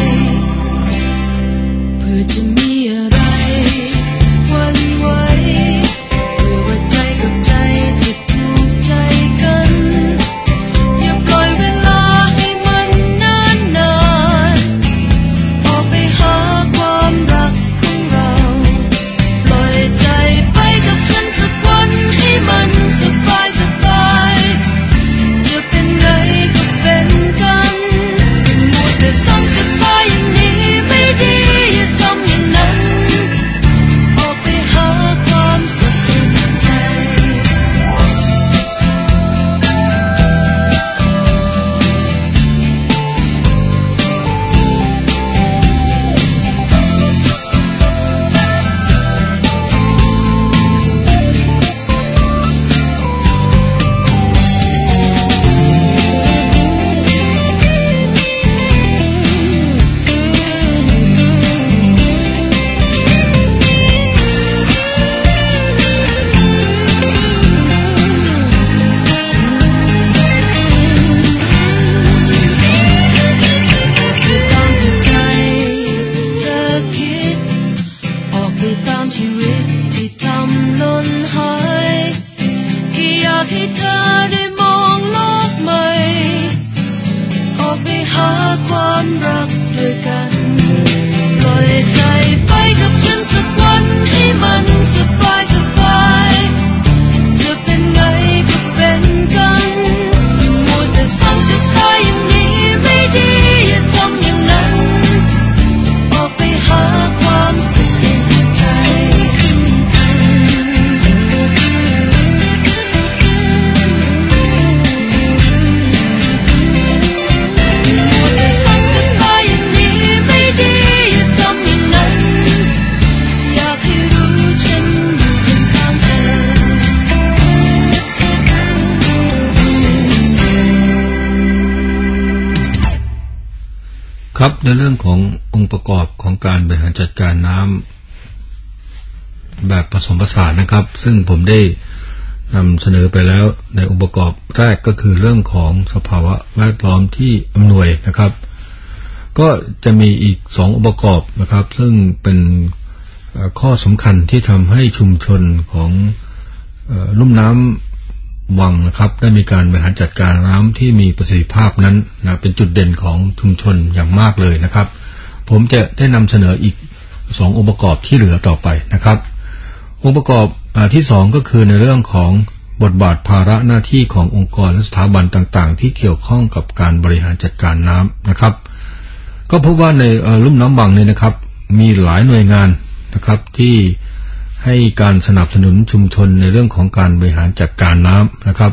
เพื่อจะมีอะไรหวั่นไหวเพื่อว่าใจกับใจจะถูกใจกันอย่าปล่อยเวลาให้มันนานๆออกไปหาความรักของเราปล่อยใจไปกับฉันสักวันให้มันสบายสบายจะเป็นไงก็เป็นกันอย่ามัวแต่สั่งกับตาอย่างนี้ไม่ดีอย่าทำอย่างนั้นออกไปหาความสุขใจครับในเรื่องขององค์ประกอบของการบริหารจัดการน้ำแบบผสมผสานนะครับซึ่งผมได้นำเสนอไปแล้วในองค์ประกอบแรกก็คือเรื่องของสภาวะแวดล้อมที่อำนวยนะครับก็จะมีอีก2องค์ประกอบนะครับซึ่งเป็นข้อสำคัญที่ทำให้ชุมชนของลุ่มน้วังนะครับได้มีการบริหารจัดการน้ำที่มีประสิทธิภาพนั้นนะเป็นจุดเด่นของชุมชนอย่างมากเลยนะครับผมจะได้นำเสนออีก2องค์ประกอบที่เหลือต่อไปนะครับองค์ประกอบที่2ก็คือในเรื่องของบทบาทภาระหน้าที่ขององค์กรและสถาบันต่างๆที่เกี่ยวข้องกับการบริหารจัดการน้ำนะครับก็พบว่าในลุ่มน้ำวังเนี่ยนะครับมีหลายหน่วยงานนะครับที่ให้การสนับสนุนชุมชนในเรื่องของการบริหารจัดการน้ำนะครับ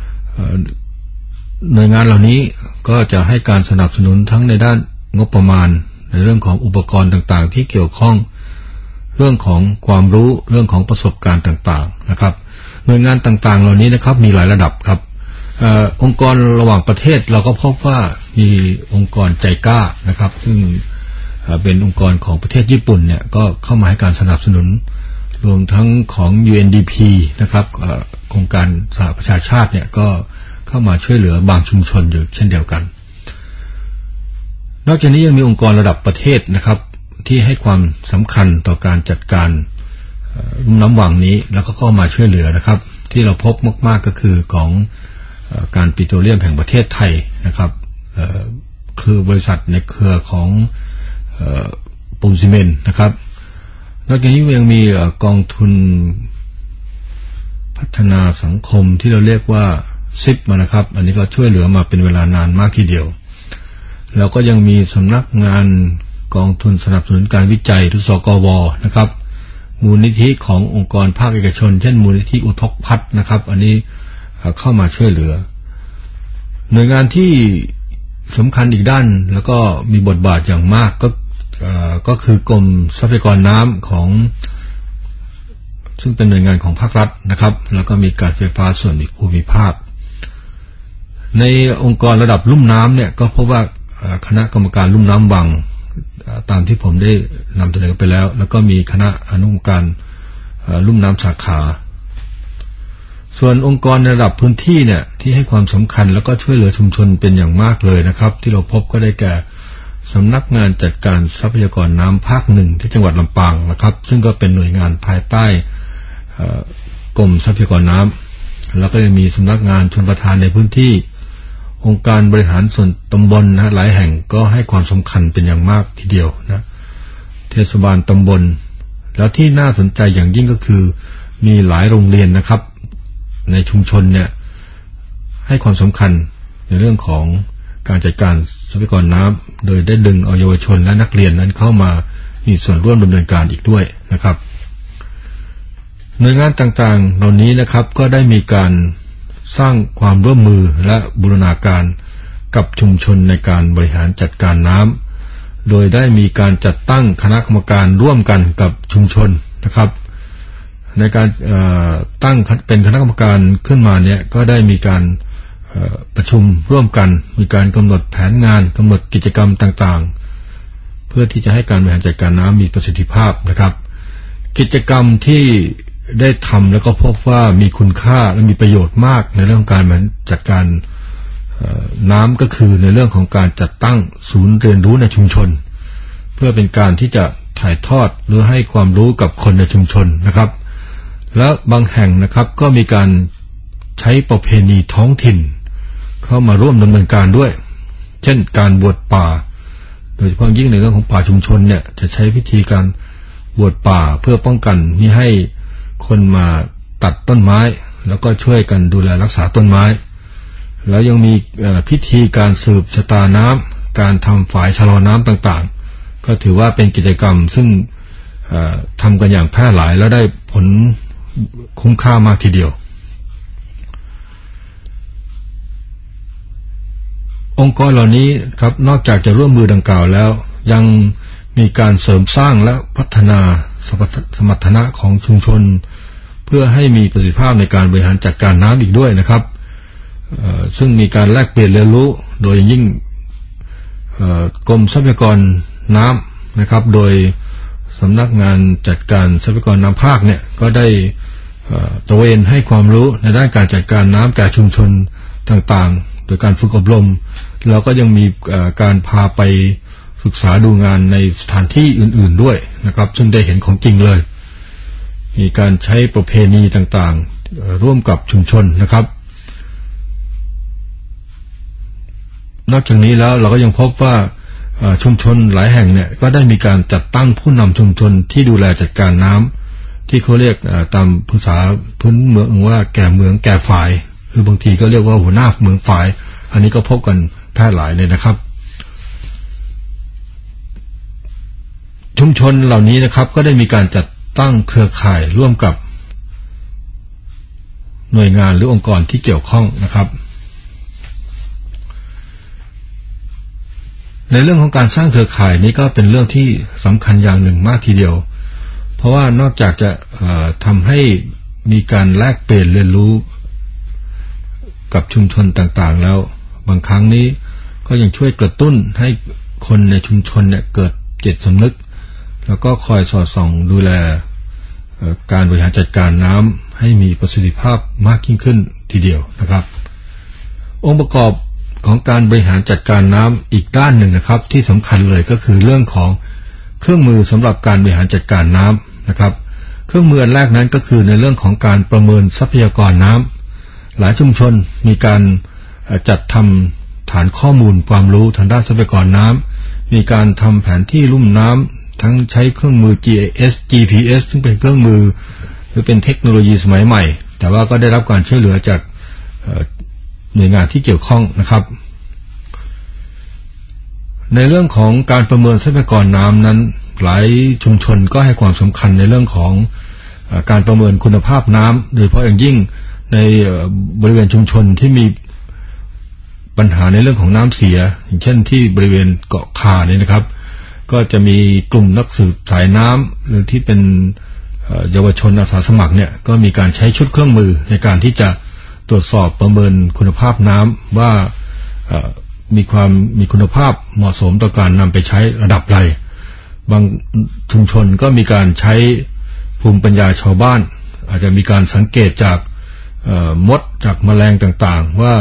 หน่วยงานเหล่านี้ก็จะให้การสนับสนุนทั้งในด้านงบประมาณในเรื่องของอุปกรณ์ต่างๆที่เกี่ยวข้องเรื่องของความรู้เรื่องของประสบการณ์ต่างๆนะครับหน่วยงานต่างๆเหล่านี้นะครับมีหลายระดับครับองค์กรระหว่างประเทศเราก็พบว่ามีองค์กรใจกล้านะครับซึ่งเป็นองค์กรของประเทศญี่ปุ่นเนี่ยก็เข้ามาให้การสนับสนุนรวมทั้งของ UNDP นะครับโครงการสหประชาชาติเนี่ยก็เข้ามาช่วยเหลือบางชุมชนอยู่เช่นเดียวกันนอกจากนี้ยังมีองค์กรระดับประเทศนะครับที่ให้ความสำคัญต่อการจัดการลุ่มน้ำวังนี้แล้วก็เข้ามาช่วยเหลือนะครับที่เราพบมากๆก็คือของการปิโตรเลียมแห่งประเทศไทยนะครับคือบริษัทในเครือของปูนซีเมนต์นะครับนอกจากนี้ยังมีกองทุนพัฒนาสังคมที่เราเรียกว่าซิปมานะครับอันนี้ก็ช่วยเหลือมาเป็นเวลานานมากทีเดียวแล้วก็ยังมีสำนักงานกองทุนสนับสนุนการวิจัยหรือสกว.นะครับมูลนิธิขององค์กรภาคเอกชนเช่นมูลนิธิอุทกภัทรนะครับอันนี้เข้ามาช่วยเหลือหน่วยงานที่สำคัญอีกด้านแล้วก็มีบทบาทอย่างมากก็คือกรมทรัพยากรน้ำของซึ่งเป็นหน่วยงานของภาครัฐนะครับแล้วก็มีการไฟฟ้าส่วนภูมิภาคในองค์กรระดับลุ่มน้ำเนี่ยก็พบว่าคณะกรรมการลุ่มน้ำวังตามที่ผมได้นำเสนอไปแล้วแล้วก็มีคณะอนุกรรมการลุ่มน้ำสาขาส่วนองค์กรในระดับพื้นที่เนี่ยที่ให้ความสำคัญแล้วก็ช่วยเหลือชุมชนเป็นอย่างมากเลยนะครับที่เราพบก็ได้แก่สำนักงานจัดการทรัพยากรน้ำภาคหนึ่งที่จังหวัดลำปางนะครับซึ่งก็เป็นหน่วยงานภายใต้กรมทรัพยากรน้ำแล้วก็ยังมีสำนักงานชลประทานในพื้นที่องค์การบริหารส่วนตำบลนะหลายแห่งก็ให้ความสำคัญเป็นอย่างมากทีเดียวนะเทศบาลตำบลแล้วที่น่าสนใจอย่างยิ่งก็คือมีหลายโรงเรียนนะครับในชุมชนเนี่ยให้ความสำคัญในเรื่องของการจัดการทรัพยากรน้ำโดยได้ดึงเอาเยาวชนและนักเรียนนั้นเข้ามามีส่วนร่วมดำเนินการอีกด้วยนะครับหน่วยงานต่างๆเหล่านี้นะครับก็ได้มีการสร้างความร่วมมือและบูรณาการกับชุมชนในการบริหารจัดการน้ำโดยได้มีการจัดตั้งคณะกรรมการร่วมกันกับชุมชนนะครับในการตั้งเป็นคณะกรรมการขึ้นมาเนี่ยก็ได้มีการประชุมร่วมกันมีการกำหนดแผนงานกำหนดกิจกรรมต่างๆเพื่อที่จะให้การบริหารจัดการน้ำมีประสิทธิภาพนะครับกิจกรรมที่ได้ทำแล้วก็พบว่ามีคุณค่าและมีประโยชน์มากในเรื่องการบริหารจัดการน้ำก็คือในเรื่องของการจัดตั้งศูนย์เรียนรู้ในชุมชนเพื่อเป็นการที่จะถ่ายทอดหรือให้ความรู้กับคนในชุมชนนะครับและบางแห่งนะครับก็มีการใช้ประเพณีท้องถิ่นเข้ามาร่วมดำเนินการด้วยเช่นการบวชป่าโดยเฉพาะยิ่งในเรื่องของป่าชุมชนเนี่ยจะใช้พิธีการบวชป่าเพื่อป้องกันมิให้คนมาตัดต้นไม้แล้วก็ช่วยกันดูแลรักษาต้นไม้แล้วยังมีพิธีการสืบชะตาน้ำการทำฝายชะลอน้ำต่างๆก็ถือว่าเป็นกิจกรรมซึ่งทำกันอย่างแพร่หลายแล้วได้ผลคุ้มค่ามากทีเดียวองค์กรเหล่านี้ครับนอกจากจะร่วมมือดังกล่าวแล้วยังมีการเสริมสร้างและพัฒนาสมรรถนะของชุมชนเพื่อให้มีประสิทธิภาพในการบริหารจัดการน้ำอีกด้วยนะครับซึ่งมีการแลกเปลี่ยนเรียนรู้โดยยิ่งกรมทรัพยากรน้ำนะครับโดยสำนักงานจัดการทรัพยากรน้ำภาคเนี่ยก็ได้ตระเวนให้ความรู้ในด้านการจัดการน้ำแก่ชุมชนต่างๆโดยการฝึกอบรมแล้วก็ยังมีการพาไปศึกษาดูงานในสถานที่อื่นๆด้วยนะครับซึ่งได้เห็นของจริงเลยมีการใช้ประเพณีต่างๆร่วมกับชุมชนนะครับนอกจากนี้แล้วเราก็ยังพบว่าชุมชนหลายแห่งเนี่ยก็ได้มีการจัดตั้งผู้นำชุมชนที่ดูแลจัดการน้ำที่เขาเรียกตามภาษาพื้นเมืองว่าแก่เมืองแก่ฝ่ายคือบางทีก็เรียกว่าหัวหน้าเมืองฝ่ายอันนี้ก็พบกันแพร่หลายเลยนะครับชุมชนเหล่านี้นะครับก็ได้มีการจัดตั้งเครือข่ายร่วมกับหน่วยงานหรือองค์กรที่เกี่ยวข้องนะครับในเรื่องของการสร้างเครือข่ายนี้ก็เป็นเรื่องที่สำคัญอย่างหนึ่งมากทีเดียวเพราะว่านอกจากจะทำให้มีการแลกเปลี่ยนเรียนรู้กับชุมชนต่างๆแล้วบางครั้งนี้ก็ยังช่วยกระตุ้นให้คนในชุมชนเนี่ยเกิดจิตสำนึกแล้วก็คอยสอดส่องดูแลการบริหารจัดการน้ำให้มีประสิทธิภาพมากยิ่งขึ้นทีเดียวนะครับองค์ประกอบของการบริหารจัดการน้ำอีกด้านหนึ่งนะครับที่สำคัญเลยก็คือเรื่องของเครื่องมือสำหรับการบริหารจัดการน้ำนะครับเครื่องมืออันแรกนั้นก็คือในเรื่องของการประเมินทรัพยากรน้ำหลายชุมชนมีการจัดทำฐานข้อมูลความรู้ทางด้านทรัพยากรน้ำมีการทำแผนที่ลุ่มน้ำทั้งใช้เครื่องมือ GIS GPS ซึ่งเป็นเครื่องมือหรือเป็นเทคโนโลยีสมัยใหม่แต่ว่าก็ได้รับการช่วยเหลือจากหน่วยงานที่เกี่ยวข้องนะครับในเรื่องของการประเมินทรัพยากรน้ำนั้นหลายชุมชนก็ให้ความสำคัญในเรื่องของการประเมินคุณภาพน้ำโดยเฉพาะอย่างยิ่งในบริเวณชุมชนที่มีปัญหาในเรื่องของน้ำเสียอย่างเช่นที่บริเวณเกาะคาเนี่ยนะครับก็จะมีกลุ่มนักสืบสายน้ำหรือที่เป็นเยาวชนอาสาสมัครเนี่ยก็มีการใช้ชุดเครื่องมือในการที่จะตรวจสอบประเมินคุณภาพน้ำว่ามีคุณภาพเหมาะสมต่อการนำไปใช้ระดับใดบางชุมชนก็มีการใช้ภูมิปัญญาชาวบ้านอาจจะมีการสังเกตจากมดจากแมลงต่างๆว่า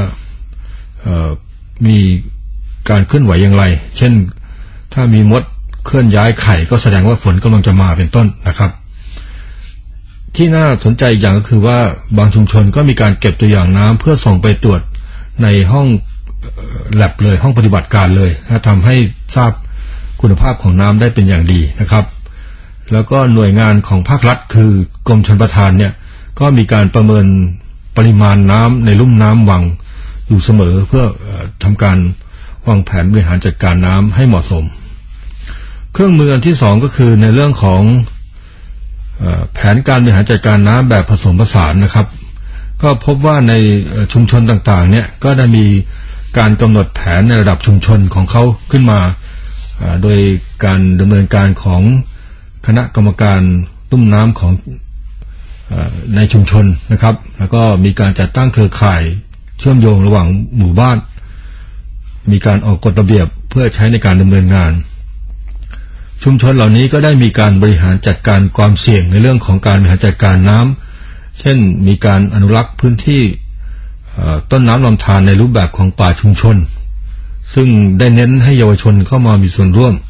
มีการเคลื่อนไหวอย่างไรเช่นถ้ามีมดเคลื่อนย้ายไข่ก็แสดงว่าฝนกำลังจะมาเป็นต้นนะครับที่น่าสนใจอย่างก็คือว่าบางชุมชนก็มีการเก็บตัวอย่างน้ำเพื่อส่งไปตรวจในห้องแลบเลยห้องปฏิบัติการเลยทำให้ทราบคุณภาพของน้ำได้เป็นอย่างดีนะครับแล้วก็หน่วยงานของภาครัฐคือกรมชลประทานเนี่ยก็มีการประเมินปริมาณน้ำในลุ่มน้ำวังอยู่เสมอเพื่อทำการวางแผนบริหารจัดการน้ำให้เหมาะสมเครื่องมืออันที่สองก็คือในเรื่องของแผนการบริหารจัดการน้ำแบบผสมผสานนะครับก็พบว่าในชุมชนต่างๆเนี่ยก็ได้มีการกำหนดแผนในระดับชุมชนของเขาขึ้นมาโดยการดำเนินการของคณะกรรมการลุ่มน้ำของในชุมชนนะครับแล้วก็มีการจัดตั้งเครือข่ายเชื่อมโยงระหว่างหมู่บ้านมีการออกกฎระเบียบเพื่อใช้ในการดำเนินงานชุมชนเหล่านี้ก็ได้มีการบริหารจัดการความเสี่ยงในเรื่องของการบริหารจัดการน้ำเช่นมีการอนุรักษ์พื้นที่ต้นน้ำลำธารในรูปแบบของป่าชุมชนซึ่งได้เน้นให้เยาวชนเข้ามามีส่วนร่วม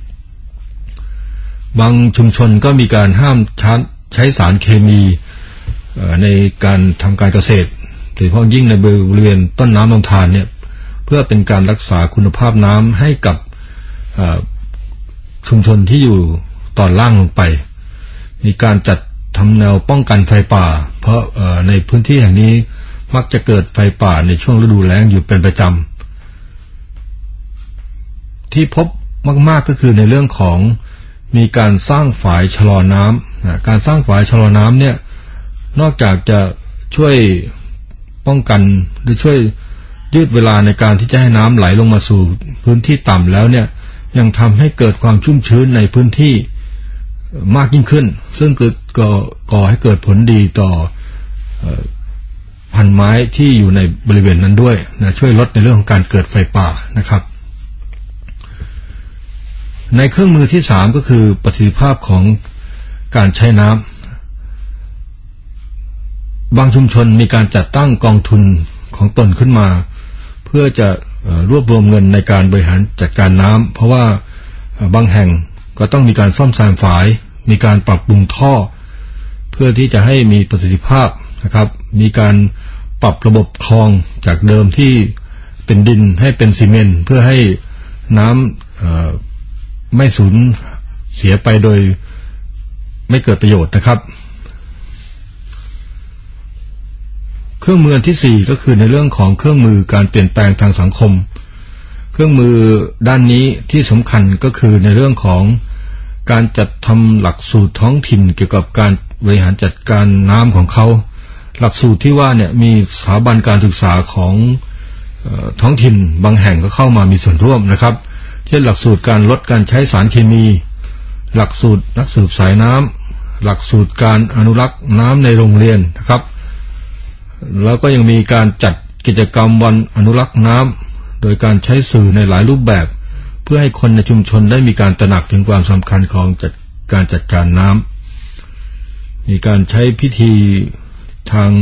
บางชุมชนก็มีการห้ามใช้สารเคมีในการทำการเกษตรโดยเฉพาะยิ่งในบริเวณต้นน้ำลำธารเนี่ยเพื่อเป็นการรักษาคุณภาพน้ำให้กับชุมชนที่อยู่ตอนล่างลงไปมีการจัดทำแนวป้องกันไฟป่าเพราะในพื้นที่แห่งนี้มักจะเกิดไฟป่าในช่วงฤดูแล้งอยู่เป็นประจำที่พบมากๆก็คือในเรื่องของมีการสร้างฝายชะลอน้ำการสร้างฝายชะลอน้ำเนี่ยนอกจากจะช่วยป้องกันหรือช่วยยืดเวลาในการที่จะให้น้ำไหลลงมาสู่พื้นที่ต่ำแล้วเนี่ยยังทำให้เกิดความชุ่มชื้นในพื้นที่มากยิ่งขึ้นซึ่งก่อให้เกิดผลดีต่อพันไม้ที่อยู่ในบริเวณนั้นด้วยนะช่วยลดในเรื่องของการเกิดไฟป่านะครับในเครื่องมือที่สามก็คือประสิทธิภาพของการใช้น้ำบางชุมชนมีการจัดตั้งกองทุนของตนขึ้นมาเพื่อจะรวบรวมเงินในการบริหารจัดการน้ำเพราะว่าบางแห่งก็ต้องมีการซ่อมแซมฝายมีการปรับปรุงท่อเพื่อที่จะให้มีประสิทธิภาพนะครับมีการปรับระบบคลองจากเดิมที่เป็นดินให้เป็นซีเมนต์เพื่อให้น้ำไม่สูญเสียไปโดยไม่เกิดประโยชน์นะครับเครื่องมือที่4ก็คือในเรื่องของเครื่องมือการเปลี่ยนแปลงทางสังคมเครื่องมือด้านนี้ที่สำคัญก็คือในเรื่องของการจัดทำหลักสูตรท้องถิ่นเกี่ยวกับการบริหารจัดการน้ำของเขาหลักสูตรที่ว่าเนี่ยมีสถาบันการศึกษาของท้องถิ่นบางแห่งก็เข้ามามีส่วนร่วมนะครับเช่นหลักสูตรการลดการใช้สารเคมีหลักสูตรนักสืบสายน้ำหลักสูตรการอนุรักษ์น้ำในโรงเรียนนะครับแล้วก็ยังมีการจัดกิจกรรมวันอนุรักษ์น้ำโดยการใช้สื่อในหลายรูปแบบเพื่อให้คนในชุมชนได้มีการตระหนักถึงความสำคัญของการจัดการน้ำมีการใช้พิธีทาง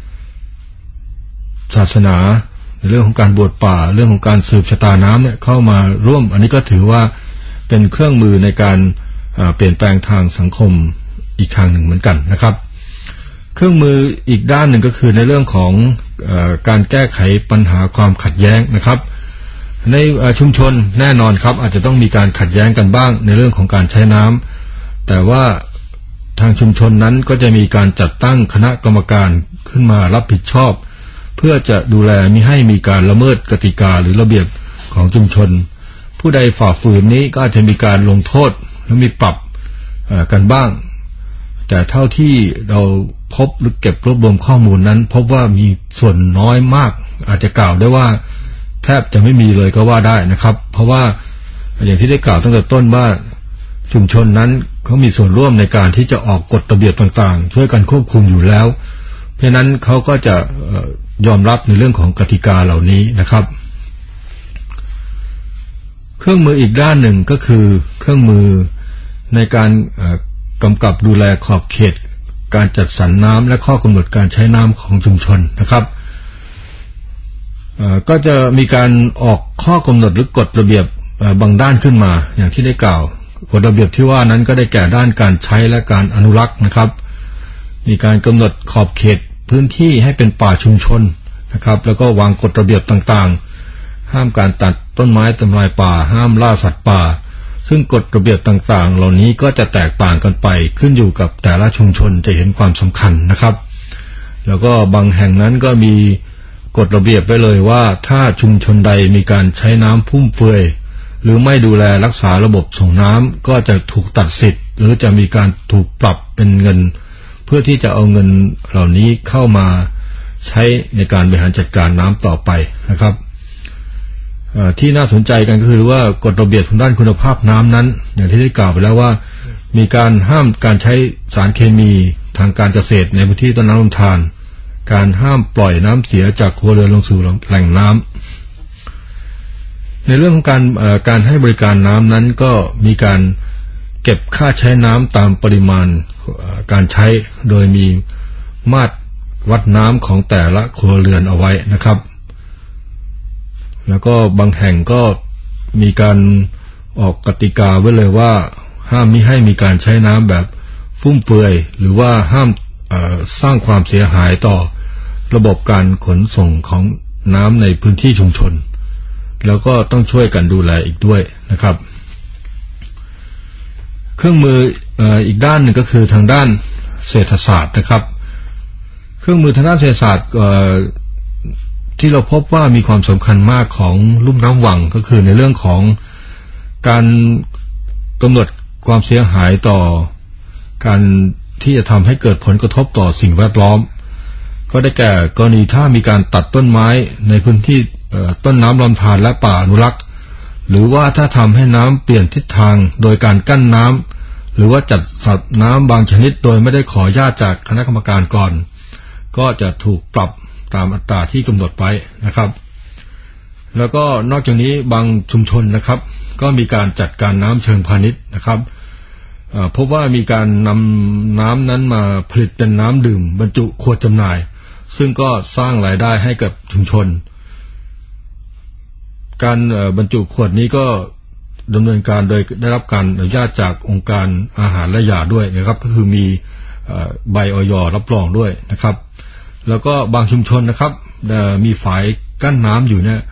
ศาสนาในเรื่องของการบวชป่าเรื่องของการสืบชะตาน้ำเนี่ยเข้ามาร่วมอันนี้ก็ถือว่าเป็นเครื่องมือในการเปลี่ยนแปลงทางสังคมอีกทางหนึ่งเหมือนกันนะครับเครื่องมืออีกด้านหนึ่งก็คือในเรื่องของการแก้ไขปัญหาความขัดแย้งนะครับในชุมชนแน่นอนครับอาจจะต้องมีการขัดแย้งกันบ้างในเรื่องของการใช้น้ำแต่ว่าทางชุมชนนั้นก็จะมีการจัดตั้งคณะกรรมการขึ้นมารับผิดชอบเพื่อจะดูแลมิให้มีการละเมิดกติกาหรือระเบียบของชุมชนผู้ใดฝ่าฝืนนี้ก็อาจจะมีการลงโทษและมีปรับกันบ้างแต่เท่าที่เราพบหรือเก็บรวบรวมข้อมูลนั้นพบว่ามีส่วนน้อยมากอาจจะกล่าวได้ว่าแทบจะไม่มีเลยก็ว่าได้นะครับเพราะว่าอย่างที่ได้กล่าวตั้งแต่ต้นว่าชุมชนนั้นเขามีส่วนร่วมในการที่จะออกกฎระเบียบต่างๆช่วยกันควบคุมอยู่แล้วเพราะนั้นเขาก็จะยอมรับในเรื่องของกติกาเหล่านี้นะครับเครื่องมืออีกด้านหนึ่งก็คือเครื่องมือในการกำกับดูแลขอบเขตการจัดสรรน้ำและข้อกำหนดการใช้น้ำของชุมชนนะครับก็จะมีการออกข้อกำหนดหรือกฎระเบียบบางด้านขึ้นมาอย่างที่ได้กล่าวกฎระเบียบที่ว่านั้นก็ได้แก่ด้านการใช้และการอนุรักษ์นะครับมีการกำหนดขอบเขตพื้นที่ให้เป็นป่าชุมชนนะครับแล้วก็วางกฎระเบียบต่างๆห้ามการตัดต้นไม้ทำลายป่าห้ามล่าสัตว์ป่าซึ่งกฎระเบียบต่างๆเหล่านี้ก็จะแตกต่างกันไปขึ้นอยู่กับแต่ละชุมชนจะเห็นความสำคัญนะครับแล้วก็บางแห่งนั้นก็มีกฎระเบียบไว้เลยว่าถ้าชุมชนใดมีการใช้น้ำฟุ่มเฟือยหรือไม่ดูแลรักษาระบบส่งน้ำก็จะถูกตัดสิทธิ์หรือจะมีการถูกปรับเป็นเงินเพื่อที่จะเอาเงินเหล่านี้เข้ามาใช้ในการบริหารจัดการน้ำต่อไปนะครับที่น่าสนใจกันก็คือว่ากฎระเบียบทางด้านคุณภาพน้ำนั้นอย่างที่ได้กล่าวไปแล้วว่ามีการห้ามการใช้สารเคมีทางการเกษตรในพื้นที่ต้นน้ำลำธารการห้ามปล่อยน้ำเสียจากครัวเรือนลงสู่แหล่งน้ำในเรื่องของการให้บริการน้ำนั้นก็มีการเก็บค่าใช้น้ำตามปริมาณการใช้โดยมีมาตรวัดน้ำของแต่ละครัวเรือนเอาไว้นะครับแล้วก็บางแห่งก็มีการออกกติกาไว้เลยว่าห้ามมิให้มีการใช้น้ำแบบฟุ่มเฟือยหรือว่าห้ามสร้างความเสียหายต่อระบบการขนส่งของน้ำในพื้นที่ชุมชนแล้วก็ต้องช่วยกันดูแลอีกด้วยนะครับเครื่องมืออีกด้านหนึ่งก็คือทางด้านเศรษฐศาสตร์นะครับเครื่องมือทางด้านเศรษฐศาสตร์ที่เราพบว่ามีความสำคัญมากของลุ่มน้ำวังก็คือในเรื่องของการกำหนดความเสียหายต่อการที่จะทำให้เกิดผลกระทบต่อสิ่งแวดล้อมก็ได้แก่กรณีถ้ามีการตัดต้นไม้ในพื้นที่ต้นน้ำลำธารและป่าอนุรักษ์หรือว่าถ้าทำให้น้ำเปลี่ยนทิศทางโดยการกั้นน้ำหรือว่าจัดสัตว์น้ำบางชนิดโดยไม่ได้ขออนุญาตจากคณะกรรมการก่อนก็จะถูกปรับตามอัตราที่กำหนดไว้นะครับแล้วก็นอกจากนี้บางชุมชนนะครับก็มีการจัดการน้ำเชิงพาณิชย์นะครับพบว่ามีการนำน้ำนั้นมาผลิตเป็นน้ำดื่มบรรจุขวดจำหน่ายซึ่งก็สร้างรายได้ให้กับชุมชนการบรรจุขวดนี้ก็ดำเนินการโดยได้รับการอนุญาตจากองค์การอาหารและยาด้วยนะครับก็คือมีใบอย.รับรองด้วยนะครับแล้วก็บางชุมชนนะครับมีฝายกั้นน้ำอยู่เนี่ย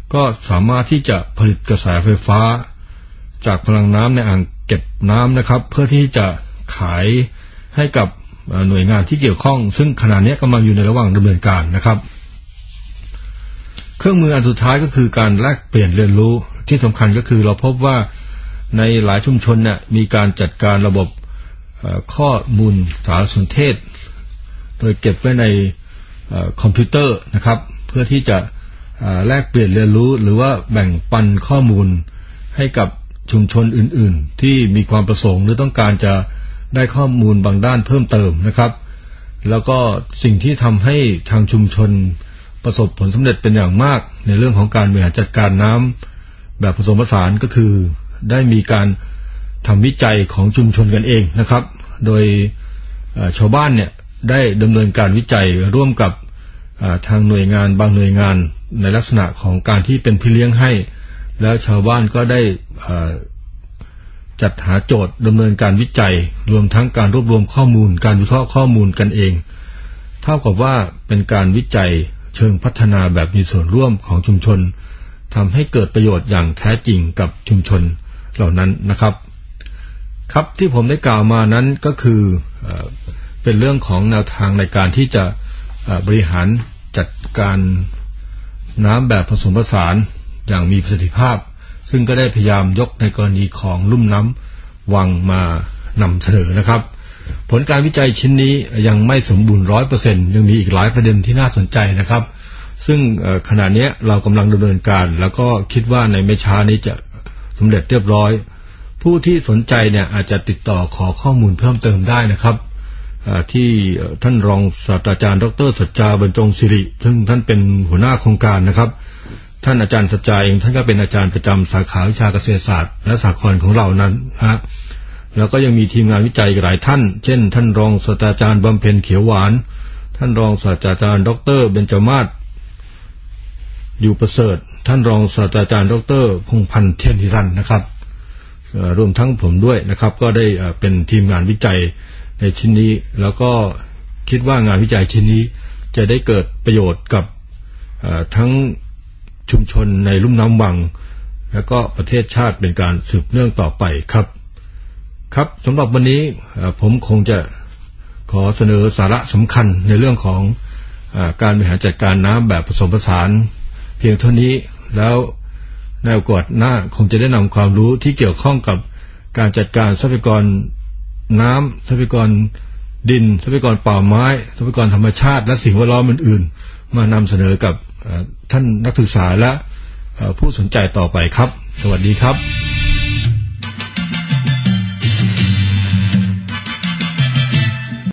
ก็สามารถที่จะผลิตกระแสไฟฟ้าจากพลังน้ำในอ่างเก็บน้ำนะครับเพื่อที่จะขายให้กับหน่วยงานที่เกี่ยวข้องซึ่งขณะนี้กำลังอยู่ในระหว่างดำเนินการนะครับเครื่องมืออันสุดท้ายก็คือการแลกเปลี่ยนเรียนรู้ที่สำคัญก็คือเราพบว่าในหลายชุมชนเนี่ยมีการจัดการระบบข้อมูลสารสนเทศโดยเก็บไว้ในคอมพิวเตอร์นะครับเพื่อที่จะแลกเปลี่ยนเรียนรู้หรือว่าแบ่งปันข้อมูลให้กับชุมชนอื่นๆที่มีความประสงค์หรือต้องการจะได้ข้อมูลบางด้านเพิ่มเติมนะครับแล้วก็สิ่งที่ทำให้ทางชุมชนประสบผลสำเร็จเป็นอย่างมากในเรื่องของการบริหารจัดการน้ำแบบผสมผสานก็คือได้มีการทำวิจัยของชุมชนกันเองนะครับโดยชาวบ้านเนี่ยได้ดำเนินการวิจัยร่วมกับทางหน่วยงานบางหน่วยงานในลักษณะของการที่เป็นพี่เลี้ยงให้แล้วชาวบ้านก็ได้จัดหาโจทย์ดำเนินการวิจัยรวมทั้งการรวบรวมข้อมูลการวิเคราะห์ข้อมูลกันเองเท่ากับว่าเป็นการวิจัยเชิงพัฒนาแบบมีส่วนร่วมของชุมชนทำให้เกิดประโยชน์อย่างแท้จริงกับชุมชนเหล่านั้นนะครับครับที่ผมได้กล่าวมานั้นก็คือเป็นเรื่องของแนวทางในการที่จะบริหารจัดการน้ำแบบผสมผสานอย่างมีประสิทธิภาพซึ่งก็ได้พยายามยกในกรณีของลุ่มน้ำวังมานำเสนอนะครับผลการวิจัยชิ้นนี้ยังไม่สมบูรณ์ 100% ยังมีอีกหลายประเด็นที่น่าสนใจนะครับซึ่งขณะนี้เรากำลังดำเนินการแล้วก็คิดว่าในไม่ช้านี้จะสำเร็จเรียบร้อยผู้ที่สนใจเนี่ยอาจจะติดต่อขอข้อมูลเพิ่มเติมได้นะครับที่ท่านรองศาสตราจารย์ดร.สัจจาบรรจงศิริซึ่งท่านเป็นหัวหน้าโครงการนะครับท่านอาจารย์สัจจาเองท่านก็เป็นอาจารย์ประจำสาขาวิชาเกษตรศาสตร์และสหกรณ์ของเรานั้นนะแล้วก็ยังมีทีมงานวิจัยหลายท่านเช่นท่านรองศาสตราจารย์บำเพ็ญเขียวหวานท่านรองศาสตราจารย์ดร.เบญจมาศอยู่ประเสริฐท่านรองศาสตราจารย์ดร.พงษ์พันธ์เทียนนิรันดร์นะครับรวมทั้งผมด้วยนะครับก็ได้เป็นทีมงานวิจัยในชิ้นนี้แล้วก็คิดว่างานวิจัยชิ้นนี้จะได้เกิดประโยชน์กับทั้งชุมชนในลุ่มน้ำวังและก็ประเทศชาติเป็นการสืบเนื่องต่อไปครับครับสำหรับวันนี้ผมคงจะขอเสนอสาระสำคัญในเรื่องของการบริหารจัดการน้ำแบบผสมผสานเพียงเท่านี้แล้วในโอกาสหน้าคงจะได้นำความรู้ที่เกี่ยวข้องกับการจัดการทรัพยากรน้ำทรัพยากรดินทรัพยากรป่าไม้ทรัพยากรธรรมชาติและสิ่งแวดล้อมอื่นๆมานำเสนอกับท่านนักศึกษาและผู้สนใจต่อไปครับสวัสดีครับ